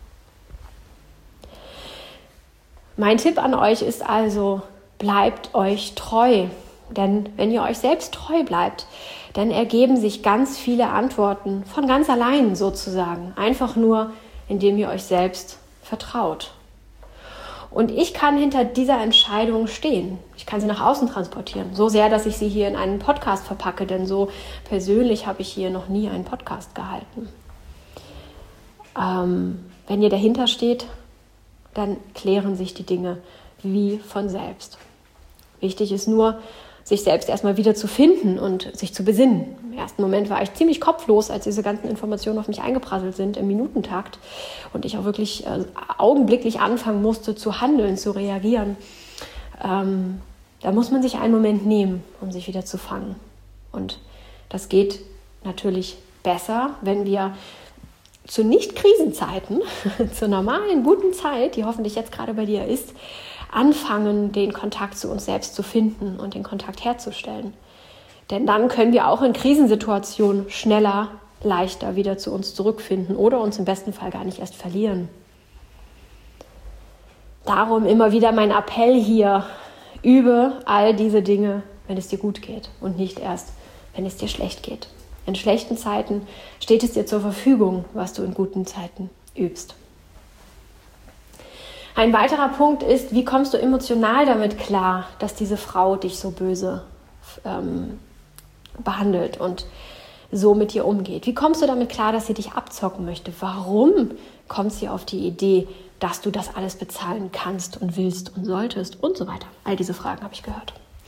Mein Tipp an euch ist also, bleibt euch treu. Denn wenn ihr euch selbst treu bleibt, dann ergeben sich ganz viele Antworten von ganz allein sozusagen. Einfach nur, indem ihr euch selbst vertraut. Und ich kann hinter dieser Entscheidung stehen. Ich kann sie nach außen transportieren. So sehr, dass ich sie hier in einen Podcast verpacke, denn so persönlich habe ich hier noch nie einen Podcast gehalten. Ähm, wenn ihr dahinter steht, dann klären sich die Dinge wie von selbst. Wichtig ist nur, sich selbst erstmal wieder zu finden und sich zu besinnen. Im ersten Moment war ich ziemlich kopflos, als diese ganzen Informationen auf mich eingeprasselt sind im Minutentakt und ich auch wirklich äh, augenblicklich anfangen musste zu handeln, zu reagieren. Ähm, da muss man sich einen Moment nehmen, um sich wieder zu fangen. Und das geht natürlich besser, wenn wir zu Nicht-Krisenzeiten, zur normalen, guten Zeit, die hoffentlich jetzt gerade bei dir ist, anfangen, den Kontakt zu uns selbst zu finden und den Kontakt herzustellen. Denn dann können wir auch in Krisensituationen schneller, leichter wieder zu uns zurückfinden oder uns im besten Fall gar nicht erst verlieren. Darum immer wieder mein Appell hier, übe all diese Dinge, wenn es dir gut geht und nicht erst, wenn es dir schlecht geht. In schlechten Zeiten steht es dir zur Verfügung, was du in guten Zeiten übst. Ein weiterer Punkt ist, wie kommst du emotional damit klar, dass diese Frau dich so böse ähm, behandelt und so mit dir umgeht? Wie kommst du damit klar, dass sie dich abzocken möchte? Warum kommt sie auf die Idee, dass du das alles bezahlen kannst und willst und solltest und so weiter? All diese Fragen habe ich gehört.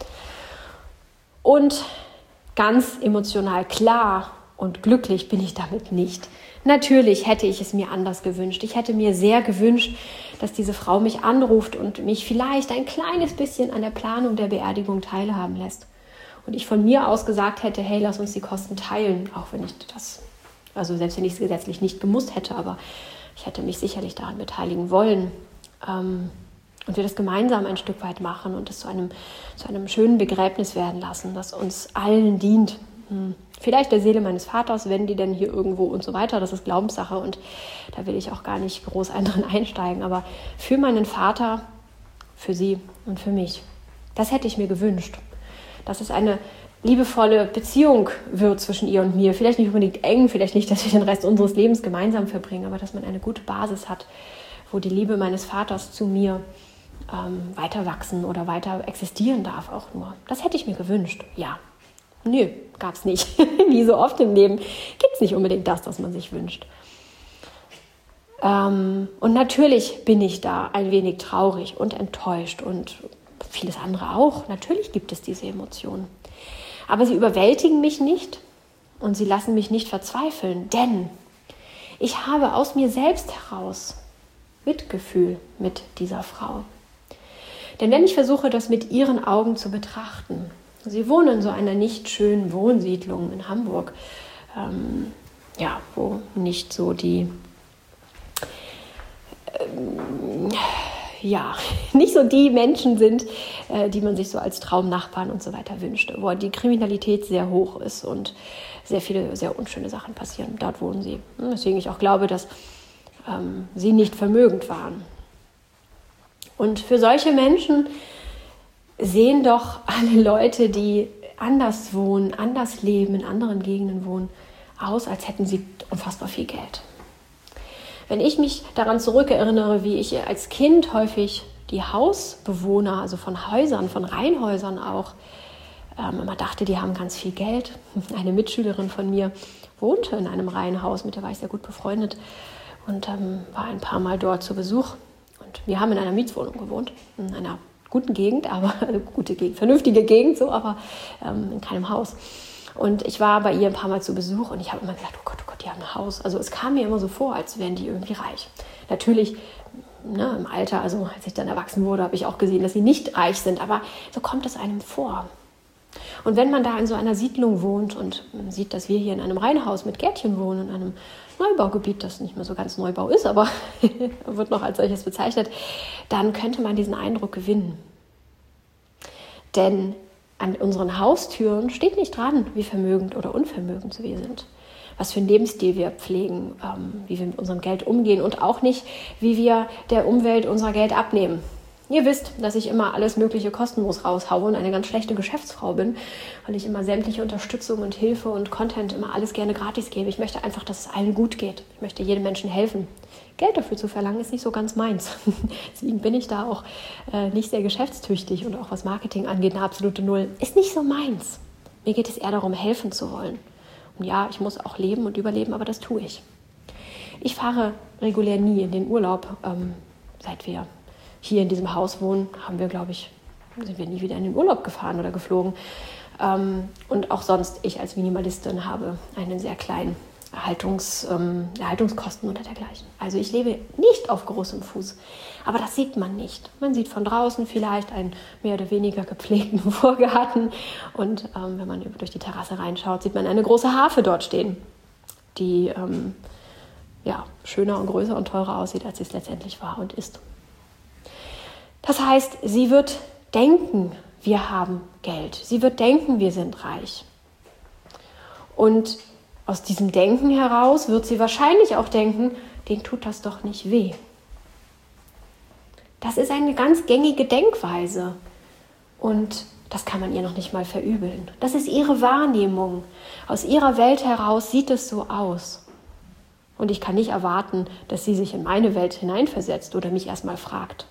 Und ganz emotional klar und glücklich bin ich damit nicht. Natürlich hätte ich es mir anders gewünscht. Ich hätte mir sehr gewünscht, dass diese Frau mich anruft und mich vielleicht ein kleines bisschen an der Planung der Beerdigung teilhaben lässt. Und ich von mir aus gesagt hätte, hey, lass uns die Kosten teilen, auch wenn ich das Also selbst wenn ich es gesetzlich nicht gemusst hätte, aber ich hätte mich sicherlich daran beteiligen wollen. Ähm, und wir das gemeinsam ein Stück weit machen und es zu einem, zu einem schönen Begräbnis werden lassen, das uns allen dient. Hm. Vielleicht der Seele meines Vaters, wenn die denn hier irgendwo und so weiter, das ist Glaubenssache und da will ich auch gar nicht groß ein drin einsteigen, aber für meinen Vater, für sie und für mich, das hätte ich mir gewünscht, dass es eine liebevolle Beziehung wird zwischen ihr und mir, vielleicht nicht unbedingt eng, vielleicht nicht, dass wir den Rest unseres Lebens gemeinsam verbringen, aber dass man eine gute Basis hat, wo die Liebe meines Vaters zu mir ähm, weiter wachsen oder weiter existieren darf auch nur. Das hätte ich mir gewünscht, ja. Nö, gab es nicht. Wie so oft im Leben gibt es nicht unbedingt das, was man sich wünscht. Ähm, und natürlich bin ich da ein wenig traurig und enttäuscht und vieles andere auch. Natürlich gibt es diese Emotionen. Aber sie überwältigen mich nicht und sie lassen mich nicht verzweifeln, denn ich habe aus mir selbst heraus Mitgefühl mit dieser Frau. Denn wenn ich versuche, das mit ihren Augen zu betrachten, sie wohnen in so einer nicht schönen Wohnsiedlung in Hamburg, ähm, ja, wo nicht so die, ähm, ja, nicht so die Menschen sind, äh, die man sich so als Traumnachbarn und so weiter wünscht, wo die Kriminalität sehr hoch ist und sehr viele sehr unschöne Sachen passieren. Dort wohnen sie. Deswegen ich auch glaube, dass ähm, sie nicht vermögend waren. Und für solche Menschen sehen doch alle Leute, die anders wohnen, anders leben, in anderen Gegenden wohnen, aus, als hätten sie unfassbar viel Geld. Wenn ich mich daran zurückerinnere, wie ich als Kind häufig die Hausbewohner, also von Häusern, von Reihenhäusern auch, ähm, immer dachte, die haben ganz viel Geld. Eine Mitschülerin von mir wohnte in einem Reihenhaus, mit der war ich sehr gut befreundet und ähm, war ein paar Mal dort zu Besuch. Und wir haben in einer Mietswohnung gewohnt, in einer guten Gegend, aber eine gute Gegend, vernünftige Gegend, so, aber ähm, in keinem Haus. Und ich war bei ihr ein paar Mal zu Besuch und ich habe immer gedacht, oh Gott, oh Gott, die haben ein Haus. Also es kam mir immer so vor, als wären die irgendwie reich. Natürlich, ne, im Alter, also als ich dann erwachsen wurde, habe ich auch gesehen, dass sie nicht reich sind, aber so kommt es einem vor. Und wenn man da in so einer Siedlung wohnt und man sieht, dass wir hier in einem Reihenhaus mit Gärtchen wohnen, in einem Neubaugebiet, das nicht mehr so ganz Neubau ist, aber wird noch als solches bezeichnet, dann könnte man diesen Eindruck gewinnen. Denn an unseren Haustüren steht nicht dran, wie vermögend oder unvermögend wir sind, was für einen Lebensstil wir pflegen, ähm, wie wir mit unserem Geld umgehen und auch nicht, wie wir der Umwelt unser Geld abnehmen. Ihr wisst, dass ich immer alles Mögliche kostenlos raushaue und eine ganz schlechte Geschäftsfrau bin, weil ich immer sämtliche Unterstützung und Hilfe und Content immer alles gerne gratis gebe. Ich möchte einfach, dass es allen gut geht. Ich möchte jedem Menschen helfen. Geld dafür zu verlangen, ist nicht so ganz meins. Deswegen bin ich da auch äh, nicht sehr geschäftstüchtig und auch was Marketing angeht, eine absolute Null. Ist nicht so meins. Mir geht es eher darum, helfen zu wollen. Und ja, ich muss auch leben und überleben, aber das tue ich. Ich fahre regulär nie in den Urlaub, ähm, seit wir hier in diesem Haus wohnen, haben wir, glaube ich, sind wir nie wieder in den Urlaub gefahren oder geflogen. Ähm, und auch sonst, ich als Minimalistin habe einen sehr kleinen Erhaltungs, ähm, Erhaltungskosten oder dergleichen. Also ich lebe nicht auf großem Fuß, aber das sieht man nicht. Man sieht von draußen vielleicht einen mehr oder weniger gepflegten Vorgarten und ähm, wenn man durch die Terrasse reinschaut, sieht man eine große Harfe dort stehen, die ähm, ja, schöner und größer und teurer aussieht, als sie es letztendlich war und ist. Das heißt, sie wird denken, wir haben Geld. Sie wird denken, wir sind reich. Und aus diesem Denken heraus wird sie wahrscheinlich auch denken, denen tut das doch nicht weh. Das ist eine ganz gängige Denkweise. Und das kann man ihr noch nicht mal verübeln. Das ist ihre Wahrnehmung. Aus ihrer Welt heraus sieht es so aus. Und ich kann nicht erwarten, dass sie sich in meine Welt hineinversetzt oder mich erstmal fragt.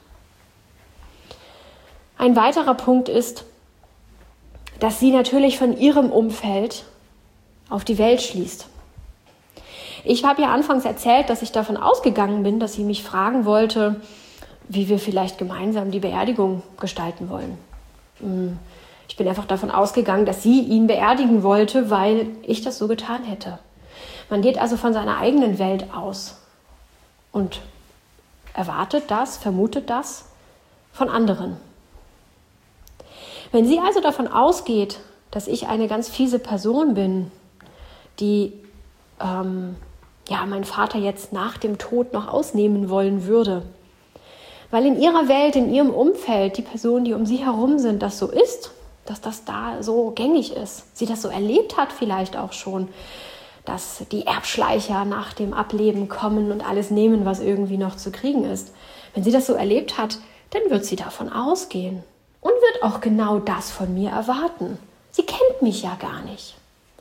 Ein weiterer Punkt ist, dass sie natürlich von ihrem Umfeld auf die Welt schließt. Ich habe ja anfangs erzählt, dass ich davon ausgegangen bin, dass sie mich fragen wollte, wie wir vielleicht gemeinsam die Beerdigung gestalten wollen. Ich bin einfach davon ausgegangen, dass sie ihn beerdigen wollte, weil ich das so getan hätte. Man geht also von seiner eigenen Welt aus und erwartet das, vermutet das von anderen. Wenn sie also davon ausgeht, dass ich eine ganz fiese Person bin, die ähm, ja, mein Vater jetzt nach dem Tod noch ausnehmen wollen würde. Weil in ihrer Welt, in ihrem Umfeld, die Personen, die um sie herum sind, das so ist, dass das da so gängig ist. Sie das so erlebt hat vielleicht auch schon, dass die Erbschleicher nach dem Ableben kommen und alles nehmen, was irgendwie noch zu kriegen ist. Wenn sie das so erlebt hat, dann wird sie davon ausgehen und wird auch genau das von mir erwarten. Sie kennt mich ja gar nicht.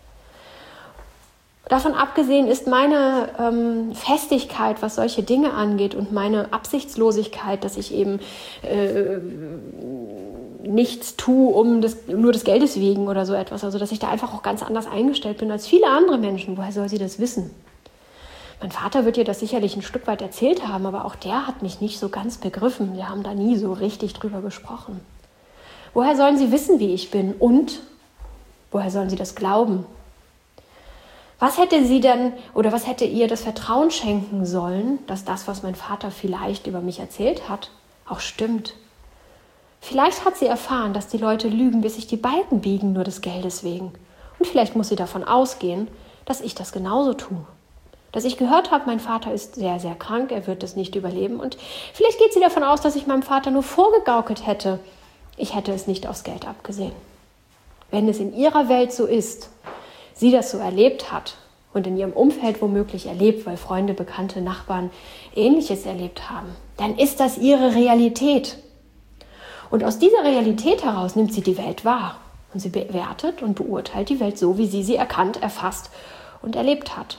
Davon abgesehen ist meine ähm, Festigkeit, was solche Dinge angeht und meine Absichtslosigkeit, dass ich eben äh, nichts tue, um des, nur des Geldes wegen oder so etwas, also dass ich da einfach auch ganz anders eingestellt bin als viele andere Menschen. Woher soll sie das wissen? Mein Vater wird ihr das sicherlich ein Stück weit erzählt haben, aber auch der hat mich nicht so ganz begriffen. Wir haben da nie so richtig drüber gesprochen. Woher sollen sie wissen, wie ich bin? Und woher sollen sie das glauben? Was hätte sie denn oder was hätte ihr das Vertrauen schenken sollen, dass das, was mein Vater vielleicht über mich erzählt hat, auch stimmt? Vielleicht hat sie erfahren, dass die Leute lügen, bis sich die Balken biegen, nur des Geldes wegen. Und vielleicht muss sie davon ausgehen, dass ich das genauso tue. Dass ich gehört habe, mein Vater ist sehr, sehr krank, er wird es nicht überleben. Und vielleicht geht sie davon aus, dass ich meinem Vater nur vorgegaukelt hätte, ich hätte es nicht aufs Geld abgesehen. Wenn es in ihrer Welt so ist, sie das so erlebt hat und in ihrem Umfeld womöglich erlebt, weil Freunde, Bekannte, Nachbarn Ähnliches erlebt haben, dann ist das ihre Realität. Und aus dieser Realität heraus nimmt sie die Welt wahr und sie bewertet und beurteilt die Welt so, wie sie sie erkannt, erfasst und erlebt hat.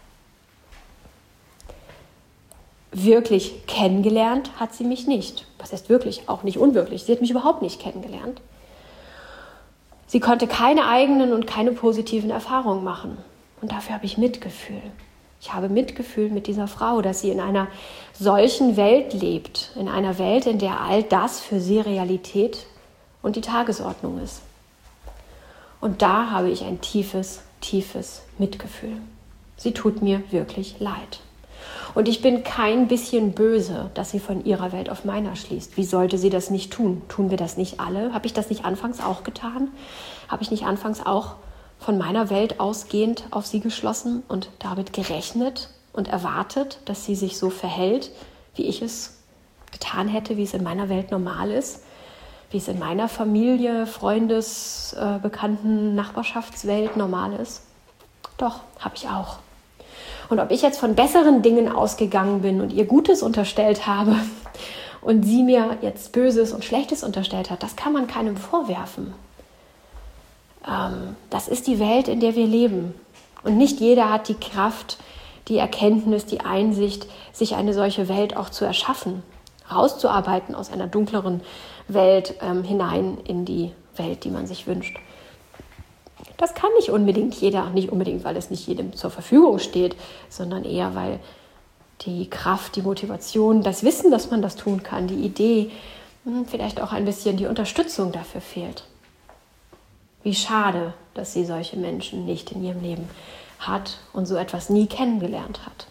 Wirklich kennengelernt hat sie mich nicht. Was heißt wirklich? Auch nicht unwirklich. Sie hat mich überhaupt nicht kennengelernt. Sie konnte keine eigenen und keine positiven Erfahrungen machen. Und dafür habe ich Mitgefühl. Ich habe Mitgefühl mit dieser Frau, dass sie in einer solchen Welt lebt. In einer Welt, in der all das für sie Realität und die Tagesordnung ist. Und da habe ich ein tiefes, tiefes Mitgefühl. Sie tut mir wirklich leid. Und ich bin kein bisschen böse, dass sie von ihrer Welt auf meiner schließt. Wie sollte sie das nicht tun? Tun wir das nicht alle? Habe ich das nicht anfangs auch getan? Habe ich nicht anfangs auch von meiner Welt ausgehend auf sie geschlossen und damit gerechnet und erwartet, dass sie sich so verhält, wie ich es getan hätte, wie es in meiner Welt normal ist, wie es in meiner Familie, Freundes-, äh, Bekannten-, Nachbarschaftswelt normal ist? Doch, habe ich auch. Und ob ich jetzt von besseren Dingen ausgegangen bin und ihr Gutes unterstellt habe und sie mir jetzt Böses und Schlechtes unterstellt hat, das kann man keinem vorwerfen. Ähm, das ist die Welt, in der wir leben. Und nicht jeder hat die Kraft, die Erkenntnis, die Einsicht, sich eine solche Welt auch zu erschaffen, rauszuarbeiten aus einer dunkleren Welt ähm, hinein in die Welt, die man sich wünscht. Das kann nicht unbedingt jeder, nicht unbedingt, weil es nicht jedem zur Verfügung steht, sondern eher, weil die Kraft, die Motivation, das Wissen, dass man das tun kann, die Idee, vielleicht auch ein bisschen die Unterstützung dafür fehlt. Wie schade, dass sie solche Menschen nicht in ihrem Leben hat und so etwas nie kennengelernt hat.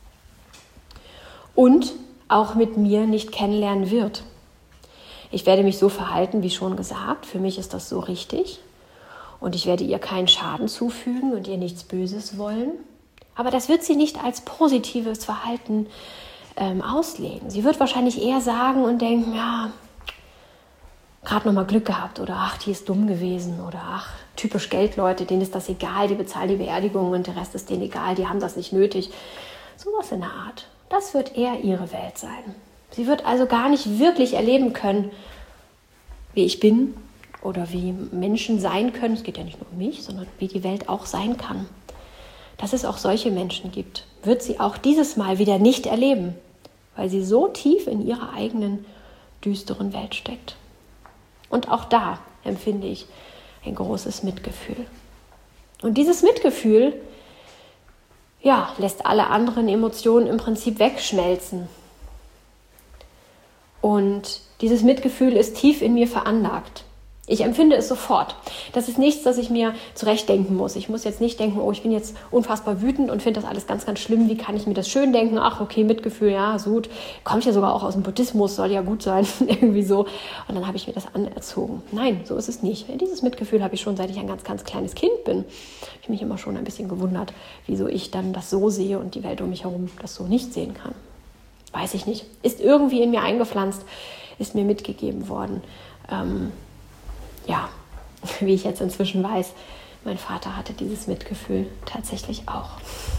Und auch mit mir nicht kennenlernen wird. Ich werde mich so verhalten, wie schon gesagt, für mich ist das so richtig. Und ich werde ihr keinen Schaden zufügen und ihr nichts Böses wollen. Aber das wird sie nicht als positives Verhalten ähm, auslegen. Sie wird wahrscheinlich eher sagen und denken, ja, gerade noch mal Glück gehabt oder ach, die ist dumm gewesen oder ach, typisch Geldleute, denen ist das egal, die bezahlen die Beerdigung und der Rest ist denen egal, die haben das nicht nötig. Sowas in der Art. Das wird eher ihre Welt sein. Sie wird also gar nicht wirklich erleben können, wie ich bin, oder wie Menschen sein können, es geht ja nicht nur um mich, sondern wie die Welt auch sein kann. Dass es auch solche Menschen gibt, wird sie auch dieses Mal wieder nicht erleben, weil sie so tief in ihrer eigenen düsteren Welt steckt. Und auch da empfinde ich ein großes Mitgefühl. Und dieses Mitgefühl, ja, lässt alle anderen Emotionen im Prinzip wegschmelzen. Und dieses Mitgefühl ist tief in mir veranlagt. Ich empfinde es sofort. Das ist nichts, das ich mir zurechtdenken muss. Ich muss jetzt nicht denken, oh, ich bin jetzt unfassbar wütend und finde das alles ganz, ganz schlimm. Wie kann ich mir das schön denken? Ach, okay, Mitgefühl, ja, so gut. Kommt ja sogar auch aus dem Buddhismus, soll ja gut sein, irgendwie so. Und dann habe ich mir das anerzogen. Nein, so ist es nicht. Dieses Mitgefühl habe ich schon, seit ich ein ganz, ganz kleines Kind bin. Habe ich mich immer schon ein bisschen gewundert, wieso ich dann das so sehe und die Welt um mich herum das so nicht sehen kann. Weiß ich nicht. Ist irgendwie in mir eingepflanzt, ist mir mitgegeben worden. Ähm, Ja, wie ich jetzt inzwischen weiß, mein Vater hatte dieses Mitgefühl tatsächlich auch.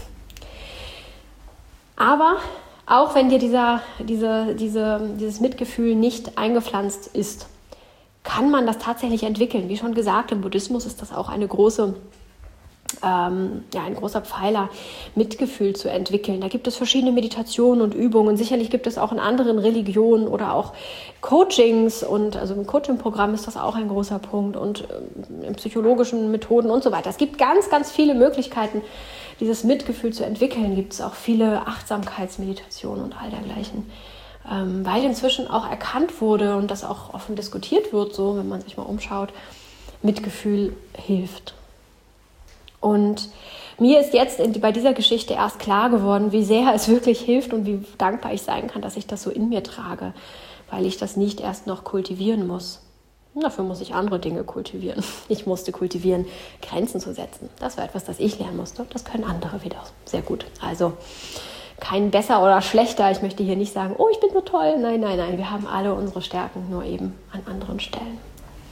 Aber auch wenn dir dieser, diese, diese, dieses Mitgefühl nicht eingepflanzt ist, kann man das tatsächlich entwickeln. Wie schon gesagt, im Buddhismus ist das auch eine große Ähm, ja, ein großer Pfeiler, Mitgefühl zu entwickeln. Da gibt es verschiedene Meditationen und Übungen. Sicherlich gibt es auch in anderen Religionen oder auch Coachings und also im Coaching-Programm ist das auch ein großer Punkt und ähm, in psychologischen Methoden und so weiter. Es gibt ganz, ganz viele Möglichkeiten, dieses Mitgefühl zu entwickeln. Gibt es auch viele Achtsamkeitsmeditationen und all dergleichen. Ähm, weil inzwischen auch erkannt wurde und das auch offen diskutiert wird, so wenn man sich mal umschaut, Mitgefühl hilft. Und mir ist jetzt bei dieser Geschichte erst klar geworden, wie sehr es wirklich hilft und wie dankbar ich sein kann, dass ich das so in mir trage, weil ich das nicht erst noch kultivieren muss. Dafür muss ich andere Dinge kultivieren. Ich musste kultivieren, Grenzen zu setzen. Das war etwas, das ich lernen musste. Das können andere wieder sehr gut. Also kein besser oder schlechter. Ich möchte hier nicht sagen, oh, ich bin so toll. Nein, nein, nein. Wir haben alle unsere Stärken, nur eben an anderen Stellen.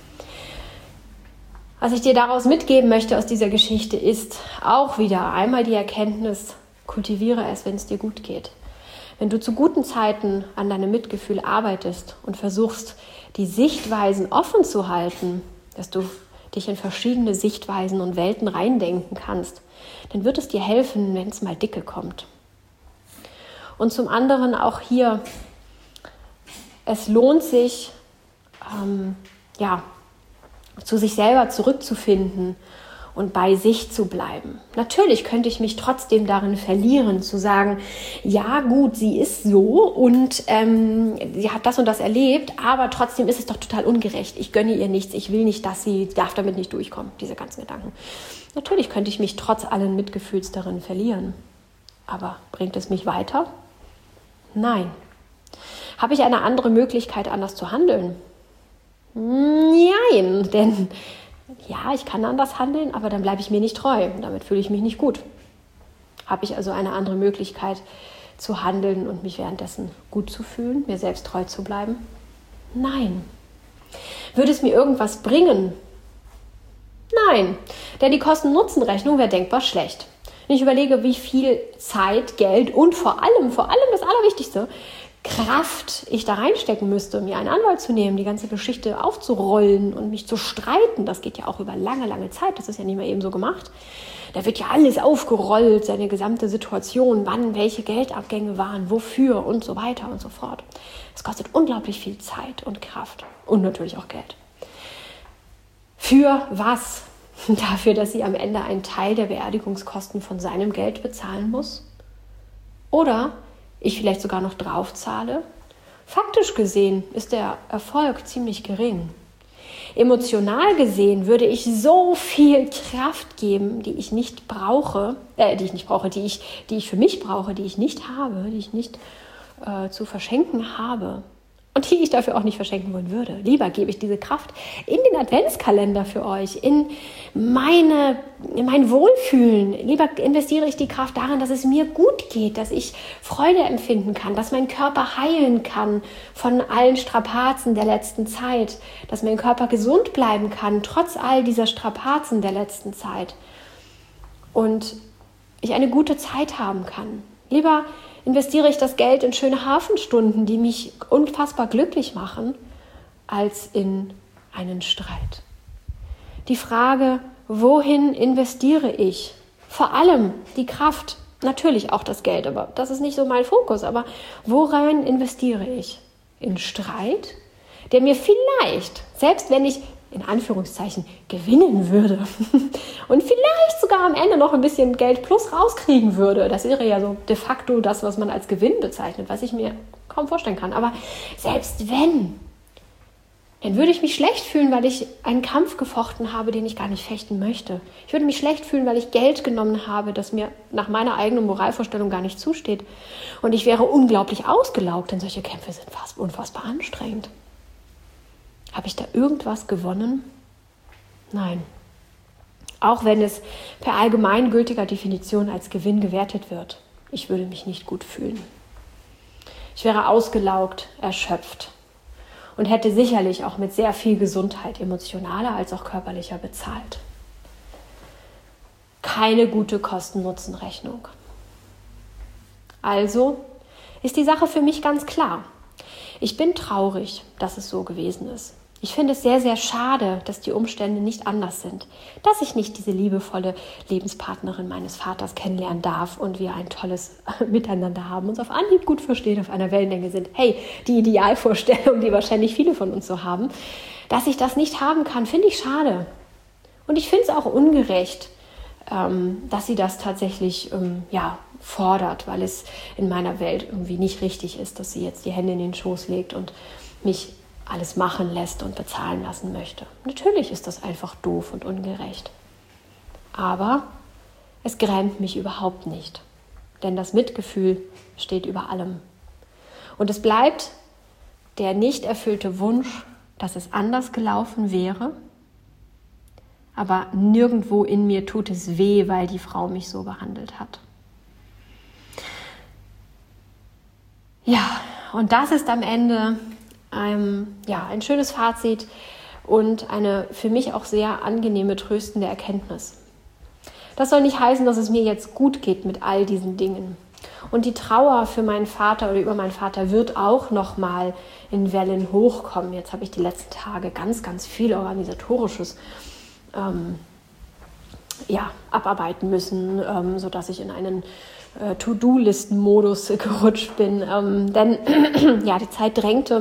Was ich dir daraus mitgeben möchte aus dieser Geschichte ist auch wieder einmal die Erkenntnis, kultiviere es, wenn es dir gut geht. Wenn du zu guten Zeiten an deinem Mitgefühl arbeitest und versuchst, die Sichtweisen offen zu halten, dass du dich in verschiedene Sichtweisen und Welten reindenken kannst, dann wird es dir helfen, wenn es mal dicke kommt. Und zum anderen auch hier, es lohnt sich, ähm, ja, zu sich selber zurückzufinden und bei sich zu bleiben. Natürlich könnte ich mich trotzdem darin verlieren, zu sagen, ja gut, sie ist so und ähm, sie hat das und das erlebt, aber trotzdem ist es doch total ungerecht. Ich gönne ihr nichts, ich will nicht, dass sie, darf damit nicht durchkommen, diese ganzen Gedanken. Natürlich könnte ich mich trotz allen Mitgefühls darin verlieren. Aber bringt es mich weiter? Nein. Habe ich eine andere Möglichkeit, anders zu handeln? Nein, denn ja, ich kann anders handeln, aber dann bleibe ich mir nicht treu. Damit fühle ich mich nicht gut. Habe ich also eine andere Möglichkeit zu handeln und mich währenddessen gut zu fühlen, mir selbst treu zu bleiben? Nein. Würde es mir irgendwas bringen? Nein, denn die Kosten-Nutzen-Rechnung wäre denkbar schlecht. Wenn ich überlege, wie viel Zeit, Geld und vor allem, vor allem das Allerwichtigste, Kraft ich da reinstecken müsste, mir einen Anwalt zu nehmen, die ganze Geschichte aufzurollen und mich zu streiten. Das geht ja auch über lange, lange Zeit. Das ist ja nicht mehr eben so gemacht. Da wird ja alles aufgerollt, seine gesamte Situation, wann welche Geldabgänge waren, wofür und so weiter und so fort. Es kostet unglaublich viel Zeit und Kraft und natürlich auch Geld. Für was? Dafür, dass sie am Ende einen Teil der Beerdigungskosten von seinem Geld bezahlen muss? Oder ich vielleicht sogar noch draufzahle? Faktisch gesehen ist der Erfolg ziemlich gering. Emotional gesehen würde ich so viel Kraft geben, die ich nicht brauche, äh, die ich nicht brauche, die ich, die ich für mich brauche, die ich nicht habe, die ich nicht äh, zu verschenken habe und die ich dafür auch nicht verschenken wollen würde. Lieber gebe ich diese Kraft in den Adventskalender für euch, in, meine, in mein Wohlfühlen. Lieber investiere ich die Kraft darin, dass es mir gut geht, dass ich Freude empfinden kann, dass mein Körper heilen kann von allen Strapazen der letzten Zeit, dass mein Körper gesund bleiben kann, trotz all dieser Strapazen der letzten Zeit. Und ich eine gute Zeit haben kann. Lieber investiere ich das Geld in schöne Hafenstunden, die mich unfassbar glücklich machen, als in einen Streit. Die Frage, wohin investiere ich? Vor allem die Kraft, natürlich auch das Geld, aber das ist nicht so mein Fokus. Aber worein investiere ich? In Streit, der mir vielleicht, selbst wenn ich in Anführungszeichen gewinnen würde und vielleicht sogar am Ende noch ein bisschen Geld plus rauskriegen würde. Das wäre ja so de facto das, was man als Gewinn bezeichnet, was ich mir kaum vorstellen kann. Aber selbst wenn, dann würde ich mich schlecht fühlen, weil ich einen Kampf gefochten habe, den ich gar nicht fechten möchte. Ich würde mich schlecht fühlen, weil ich Geld genommen habe, das mir nach meiner eigenen Moralvorstellung gar nicht zusteht. Und ich wäre unglaublich ausgelaugt, denn solche Kämpfe sind fast unfassbar anstrengend. Habe ich da irgendwas gewonnen? Nein. Auch wenn es per allgemeingültiger Definition als Gewinn gewertet wird. Ich würde mich nicht gut fühlen. Ich wäre ausgelaugt, erschöpft. Und hätte sicherlich auch mit sehr viel Gesundheit, emotionaler als auch körperlicher, bezahlt. Keine gute Kosten-Nutzen-Rechnung. Also ist die Sache für mich ganz klar. Ich bin traurig, dass es so gewesen ist. Ich finde es sehr, sehr schade, dass die Umstände nicht anders sind. Dass ich nicht diese liebevolle Lebenspartnerin meines Vaters kennenlernen darf und wir ein tolles Miteinander haben, uns auf Anhieb gut verstehen, auf einer Wellenlänge sind. Hey, die Idealvorstellung, die wahrscheinlich viele von uns so haben. Dass ich das nicht haben kann, finde ich schade. Und ich finde es auch ungerecht, ähm, dass sie das tatsächlich ähm, ja, fordert, weil es in meiner Welt irgendwie nicht richtig ist, dass sie jetzt die Hände in den Schoß legt und mich alles machen lässt und bezahlen lassen möchte. Natürlich ist das einfach doof und ungerecht. Aber es grämt mich überhaupt nicht. Denn das Mitgefühl steht über allem. Und es bleibt der nicht erfüllte Wunsch, dass es anders gelaufen wäre. Aber nirgendwo in mir tut es weh, weil die Frau mich so behandelt hat. Ja, und das ist am Ende Ähm, ja, ein schönes Fazit und eine für mich auch sehr angenehme, tröstende Erkenntnis. Das soll nicht heißen, dass es mir jetzt gut geht mit all diesen Dingen. Und die Trauer für meinen Vater oder über meinen Vater wird auch nochmal in Wellen hochkommen. Jetzt habe ich die letzten Tage ganz, ganz viel Organisatorisches ähm, ja, abarbeiten müssen, ähm, sodass ich in einen äh, To-Do-Listen-Modus gerutscht bin. Ähm, denn ja, die Zeit drängte.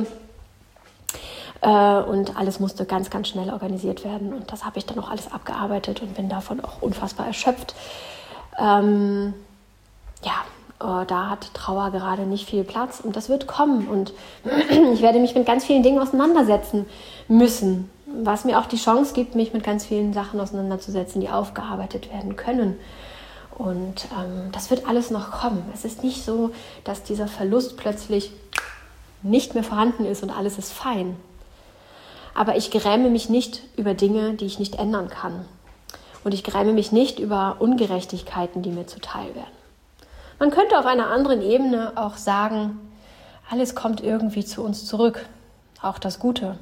Und alles musste ganz, ganz schnell organisiert werden. Und das habe ich dann auch alles abgearbeitet und bin davon auch unfassbar erschöpft. Ähm, ja, äh, da hat Trauer gerade nicht viel Platz und das wird kommen. Und ich werde mich mit ganz vielen Dingen auseinandersetzen müssen, was mir auch die Chance gibt, mich mit ganz vielen Sachen auseinanderzusetzen, die aufgearbeitet werden können. Und ähm, das wird alles noch kommen. Es ist nicht so, dass dieser Verlust plötzlich nicht mehr vorhanden ist und alles ist fein. Aber ich gräme mich nicht über Dinge, die ich nicht ändern kann. Und ich gräme mich nicht über Ungerechtigkeiten, die mir zuteil werden. Man könnte auf einer anderen Ebene auch sagen, alles kommt irgendwie zu uns zurück, auch das Gute.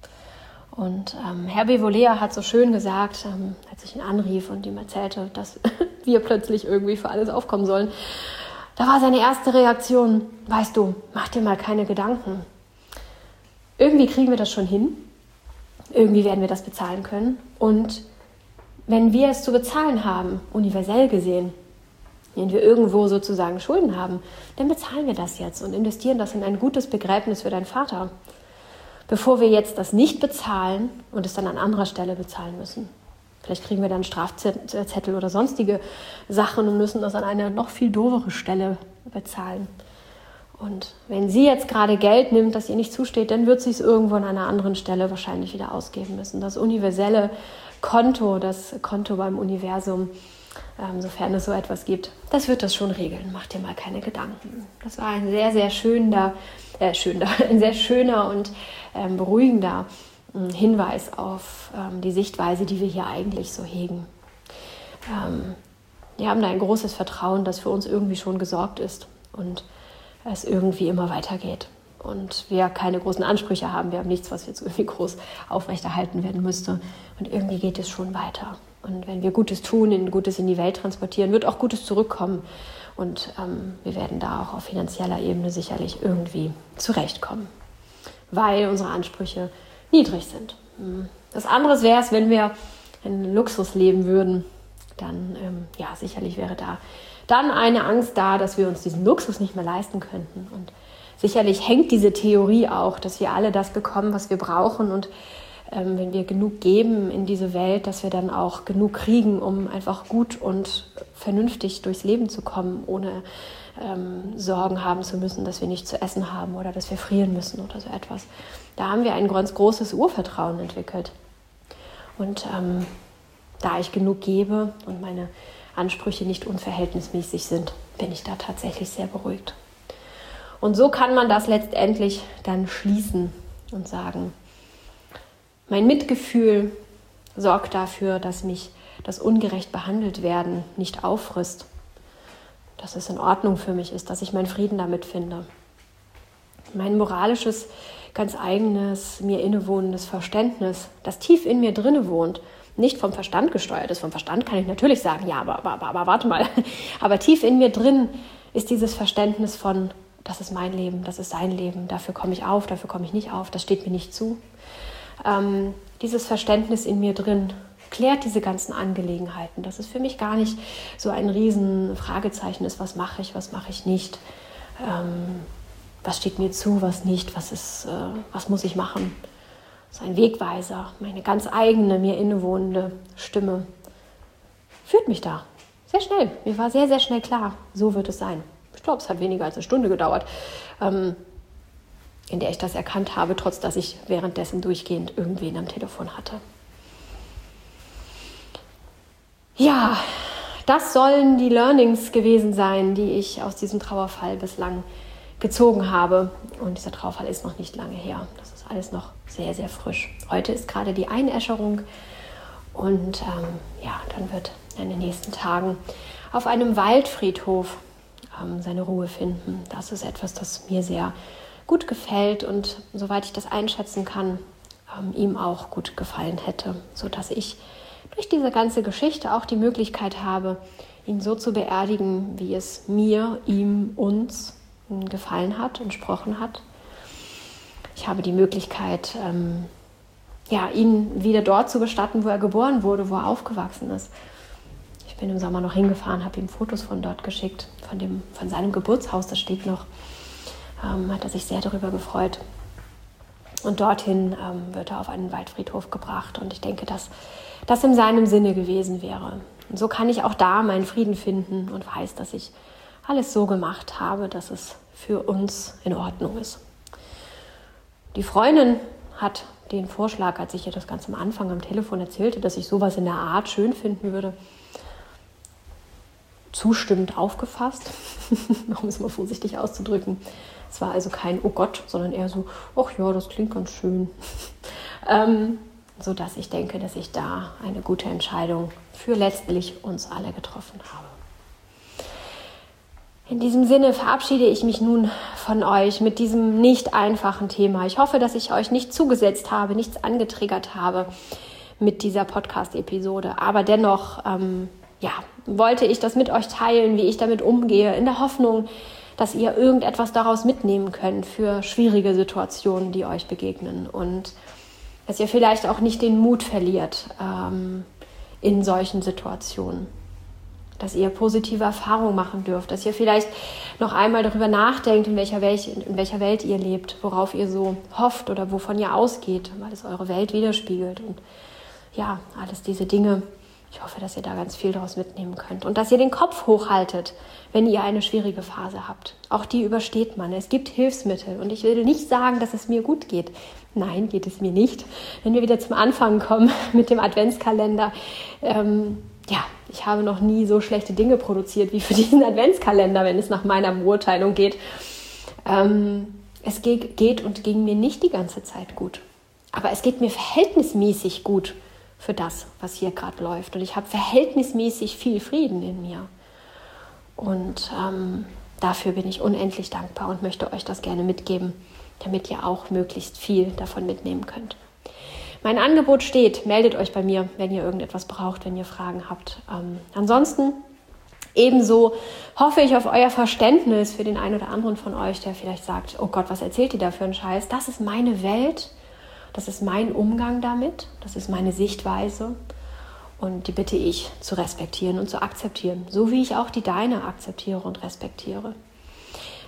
Und ähm, Herr Bevolea hat so schön gesagt, ähm, als ich ihn anrief und ihm erzählte, dass wir plötzlich irgendwie für alles aufkommen sollen, da war seine erste Reaktion, weißt du, mach dir mal keine Gedanken. Irgendwie kriegen wir das schon hin. Irgendwie werden wir das bezahlen können. Und wenn wir es zu bezahlen haben, universell gesehen, wenn wir irgendwo sozusagen Schulden haben, dann bezahlen wir das jetzt und investieren das in ein gutes Begräbnis für deinen Vater, bevor wir jetzt das nicht bezahlen und es dann an anderer Stelle bezahlen müssen. Vielleicht kriegen wir dann Strafzettel oder sonstige Sachen und müssen das an eine noch viel doofere Stelle bezahlen. Und wenn sie jetzt gerade Geld nimmt, das ihr nicht zusteht, dann wird sie es irgendwo an einer anderen Stelle wahrscheinlich wieder ausgeben müssen. Das universelle Konto, das Konto beim Universum, ähm, sofern es so etwas gibt, das wird das schon regeln. Mach dir mal keine Gedanken. Das war ein sehr, sehr schöner, äh, schöner, ein sehr schöner und ähm, beruhigender äh, Hinweis auf ähm, die Sichtweise, die wir hier eigentlich so hegen. Ähm, wir haben da ein großes Vertrauen, dass für uns irgendwie schon gesorgt ist und es irgendwie immer weitergeht. Und wir keine großen Ansprüche haben. Wir haben nichts, was jetzt irgendwie groß aufrechterhalten werden müsste. Und irgendwie geht es schon weiter. Und wenn wir Gutes tun, in Gutes in die Welt transportieren, wird auch Gutes zurückkommen. Und ähm, wir werden da auch auf finanzieller Ebene sicherlich irgendwie zurechtkommen, weil unsere Ansprüche niedrig sind. Das andere wäre es, wenn wir in Luxus leben würden, dann ähm, ja, sicherlich wäre da dann eine Angst da, dass wir uns diesen Luxus nicht mehr leisten könnten. Und sicherlich hängt diese Theorie auch, dass wir alle das bekommen, was wir brauchen und ähm, wenn wir genug geben in diese Welt, dass wir dann auch genug kriegen, um einfach gut und vernünftig durchs Leben zu kommen, ohne ähm, Sorgen haben zu müssen, dass wir nichts zu essen haben oder dass wir frieren müssen oder so etwas. Da haben wir ein ganz großes Urvertrauen entwickelt. Und ähm, da ich genug gebe und meine Ansprüche nicht unverhältnismäßig sind, bin ich da tatsächlich sehr beruhigt. Und so kann man das letztendlich dann schließen und sagen, mein Mitgefühl sorgt dafür, dass mich das ungerecht behandelt werden nicht auffrisst, dass es in Ordnung für mich ist, dass ich meinen Frieden damit finde. Mein moralisches, ganz eigenes, mir innewohnendes Verständnis, das tief in mir drinne wohnt, nicht vom Verstand gesteuert ist. Vom Verstand kann ich natürlich sagen, ja, aber, aber, aber warte mal. Aber tief in mir drin ist dieses Verständnis von, das ist mein Leben, das ist sein Leben, dafür komme ich auf, dafür komme ich nicht auf, das steht mir nicht zu. Ähm, dieses Verständnis in mir drin klärt diese ganzen Angelegenheiten, dass es für mich gar nicht so ein riesen Fragezeichen ist, was mache ich, was mache ich nicht, ähm, was steht mir zu, was nicht, was ist, äh, was muss ich machen. Das ist ein Wegweiser, meine ganz eigene, mir innewohnende Stimme führt mich da. Sehr schnell, mir war sehr, sehr schnell klar, so wird es sein. Ich glaube, es hat weniger als eine Stunde gedauert, ähm, in der ich das erkannt habe, trotz dass ich währenddessen durchgehend irgendwen am Telefon hatte. Ja, das sollen die Learnings gewesen sein, die ich aus diesem Trauerfall bislang gezogen habe. Und dieser Trauerfall ist noch nicht lange her. Das ist alles noch sehr, sehr frisch. Heute ist gerade die Einäscherung und ähm, ja, dann wird in den nächsten Tagen auf einem Waldfriedhof ähm, seine Ruhe finden. Das ist etwas, das mir sehr gut gefällt und soweit ich das einschätzen kann, ähm, ihm auch gut gefallen hätte, sodass ich durch diese ganze Geschichte auch die Möglichkeit habe, ihn so zu beerdigen, wie es mir, ihm, uns gefallen hat, entsprochen hat. Ich habe die Möglichkeit, ähm, ja, ihn wieder dort zu bestatten, wo er geboren wurde, wo er aufgewachsen ist. Ich bin im Sommer noch hingefahren, habe ihm Fotos von dort geschickt, von, dem, von seinem Geburtshaus, das steht noch. Ähm, hat er sich sehr darüber gefreut. Und dorthin ähm, wird er auf einen Waldfriedhof gebracht. Und ich denke, dass das in seinem Sinne gewesen wäre. Und so kann ich auch da meinen Frieden finden und weiß, dass ich alles so gemacht habe, dass es für uns in Ordnung ist. Die Freundin hat den Vorschlag, als ich ihr das ganz am Anfang am Telefon erzählte, dass ich sowas in der Art schön finden würde, zustimmend aufgefasst, um es mal vorsichtig auszudrücken. Es war also kein Oh Gott, sondern eher so, ach ja, das klingt ganz schön. ähm, sodass ich denke, dass ich da eine gute Entscheidung für letztlich uns alle getroffen habe. In diesem Sinne verabschiede ich mich nun von euch mit diesem nicht einfachen Thema. Ich hoffe, dass ich euch nicht zugesetzt habe, nichts angetriggert habe mit dieser Podcast-Episode. Aber dennoch ähm, ja, wollte ich das mit euch teilen, wie ich damit umgehe, in der Hoffnung, dass ihr irgendetwas daraus mitnehmen könnt für schwierige Situationen, die euch begegnen. Und dass ihr vielleicht auch nicht den Mut verliert ähm, in solchen Situationen. Dass ihr positive Erfahrungen machen dürft, dass ihr vielleicht noch einmal darüber nachdenkt, in welcher Welt, in welcher Welt ihr lebt, worauf ihr so hofft oder wovon ihr ausgeht, weil es eure Welt widerspiegelt. Und ja, alles diese Dinge. Ich hoffe, dass ihr da ganz viel daraus mitnehmen könnt. Und dass ihr den Kopf hochhaltet, wenn ihr eine schwierige Phase habt. Auch die übersteht man. Es gibt Hilfsmittel. Und ich will nicht sagen, dass es mir gut geht. Nein, geht es mir nicht. Wenn wir wieder zum Anfang kommen mit dem Adventskalender, ähm, ja, ich habe noch nie so schlechte Dinge produziert wie für diesen Adventskalender, wenn es nach meiner Beurteilung geht. Ähm, es geht, geht und ging mir nicht die ganze Zeit gut. Aber es geht mir verhältnismäßig gut für das, was hier gerade läuft. Und ich habe verhältnismäßig viel Frieden in mir. Und ähm, dafür bin ich unendlich dankbar und möchte euch das gerne mitgeben, damit ihr auch möglichst viel davon mitnehmen könnt. Mein Angebot steht, meldet euch bei mir, wenn ihr irgendetwas braucht, wenn ihr Fragen habt. Ähm, ansonsten ebenso hoffe ich auf euer Verständnis für den einen oder anderen von euch, der vielleicht sagt, oh Gott, was erzählt ihr da für einen Scheiß? Das ist meine Welt, das ist mein Umgang damit, das ist meine Sichtweise und die bitte ich zu respektieren und zu akzeptieren, so wie ich auch die deine akzeptiere und respektiere.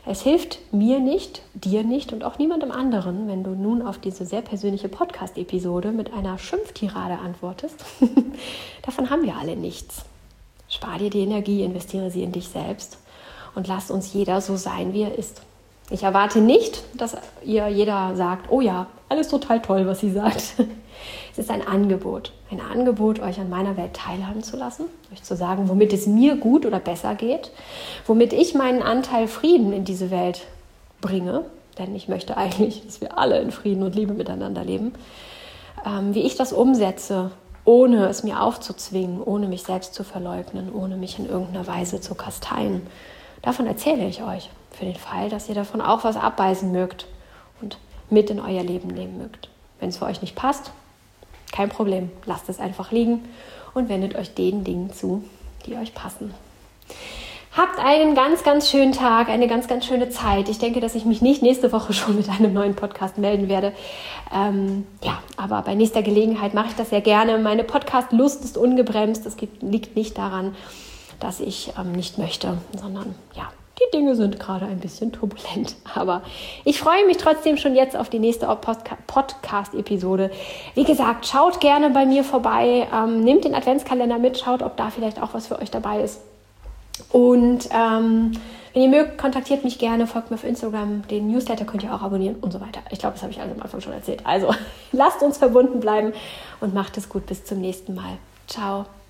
Es hilft mir nicht, dir nicht und auch niemandem anderen, wenn du nun auf diese sehr persönliche Podcast-Episode mit einer Schimpftirade antwortest. Davon haben wir alle nichts. Spar dir die Energie, investiere sie in dich selbst und lass uns jeder so sein, wie er ist. Ich erwarte nicht, dass ihr jeder sagt, oh ja, alles total toll, was sie sagt. Es ist ein Angebot, ein Angebot, euch an meiner Welt teilhaben zu lassen, euch zu sagen, womit es mir gut oder besser geht, womit ich meinen Anteil Frieden in diese Welt bringe, denn ich möchte eigentlich, dass wir alle in Frieden und Liebe miteinander leben, ähm, wie ich das umsetze, ohne es mir aufzuzwingen, ohne mich selbst zu verleugnen, ohne mich in irgendeiner Weise zu kasteien. Davon erzähle ich euch, für den Fall, dass ihr davon auch was abbeißen mögt und mit in euer Leben nehmen mögt. Wenn es für euch nicht passt, kein Problem, lasst es einfach liegen und wendet euch den Dingen zu, die euch passen. Habt einen ganz, ganz schönen Tag, eine ganz, ganz schöne Zeit. Ich denke, dass ich mich nicht nächste Woche schon mit einem neuen Podcast melden werde. Ähm, ja, aber bei nächster Gelegenheit mache ich das sehr gerne. Meine Podcast-Lust ist ungebremst. Das liegt nicht daran, dass ich ähm, nicht möchte, sondern ja, die Dinge sind gerade ein bisschen turbulent. Aber ich freue mich trotzdem schon jetzt auf die nächste Podcast-Episode. Wie gesagt, schaut gerne bei mir vorbei, ähm, nehmt den Adventskalender mit, schaut, ob da vielleicht auch was für euch dabei ist. Und ähm, wenn ihr mögt, kontaktiert mich gerne, folgt mir auf Instagram, den Newsletter könnt ihr auch abonnieren und so weiter. Ich glaube, das habe ich alles am Anfang schon erzählt. Also lasst uns verbunden bleiben und macht es gut. Bis zum nächsten Mal. Ciao.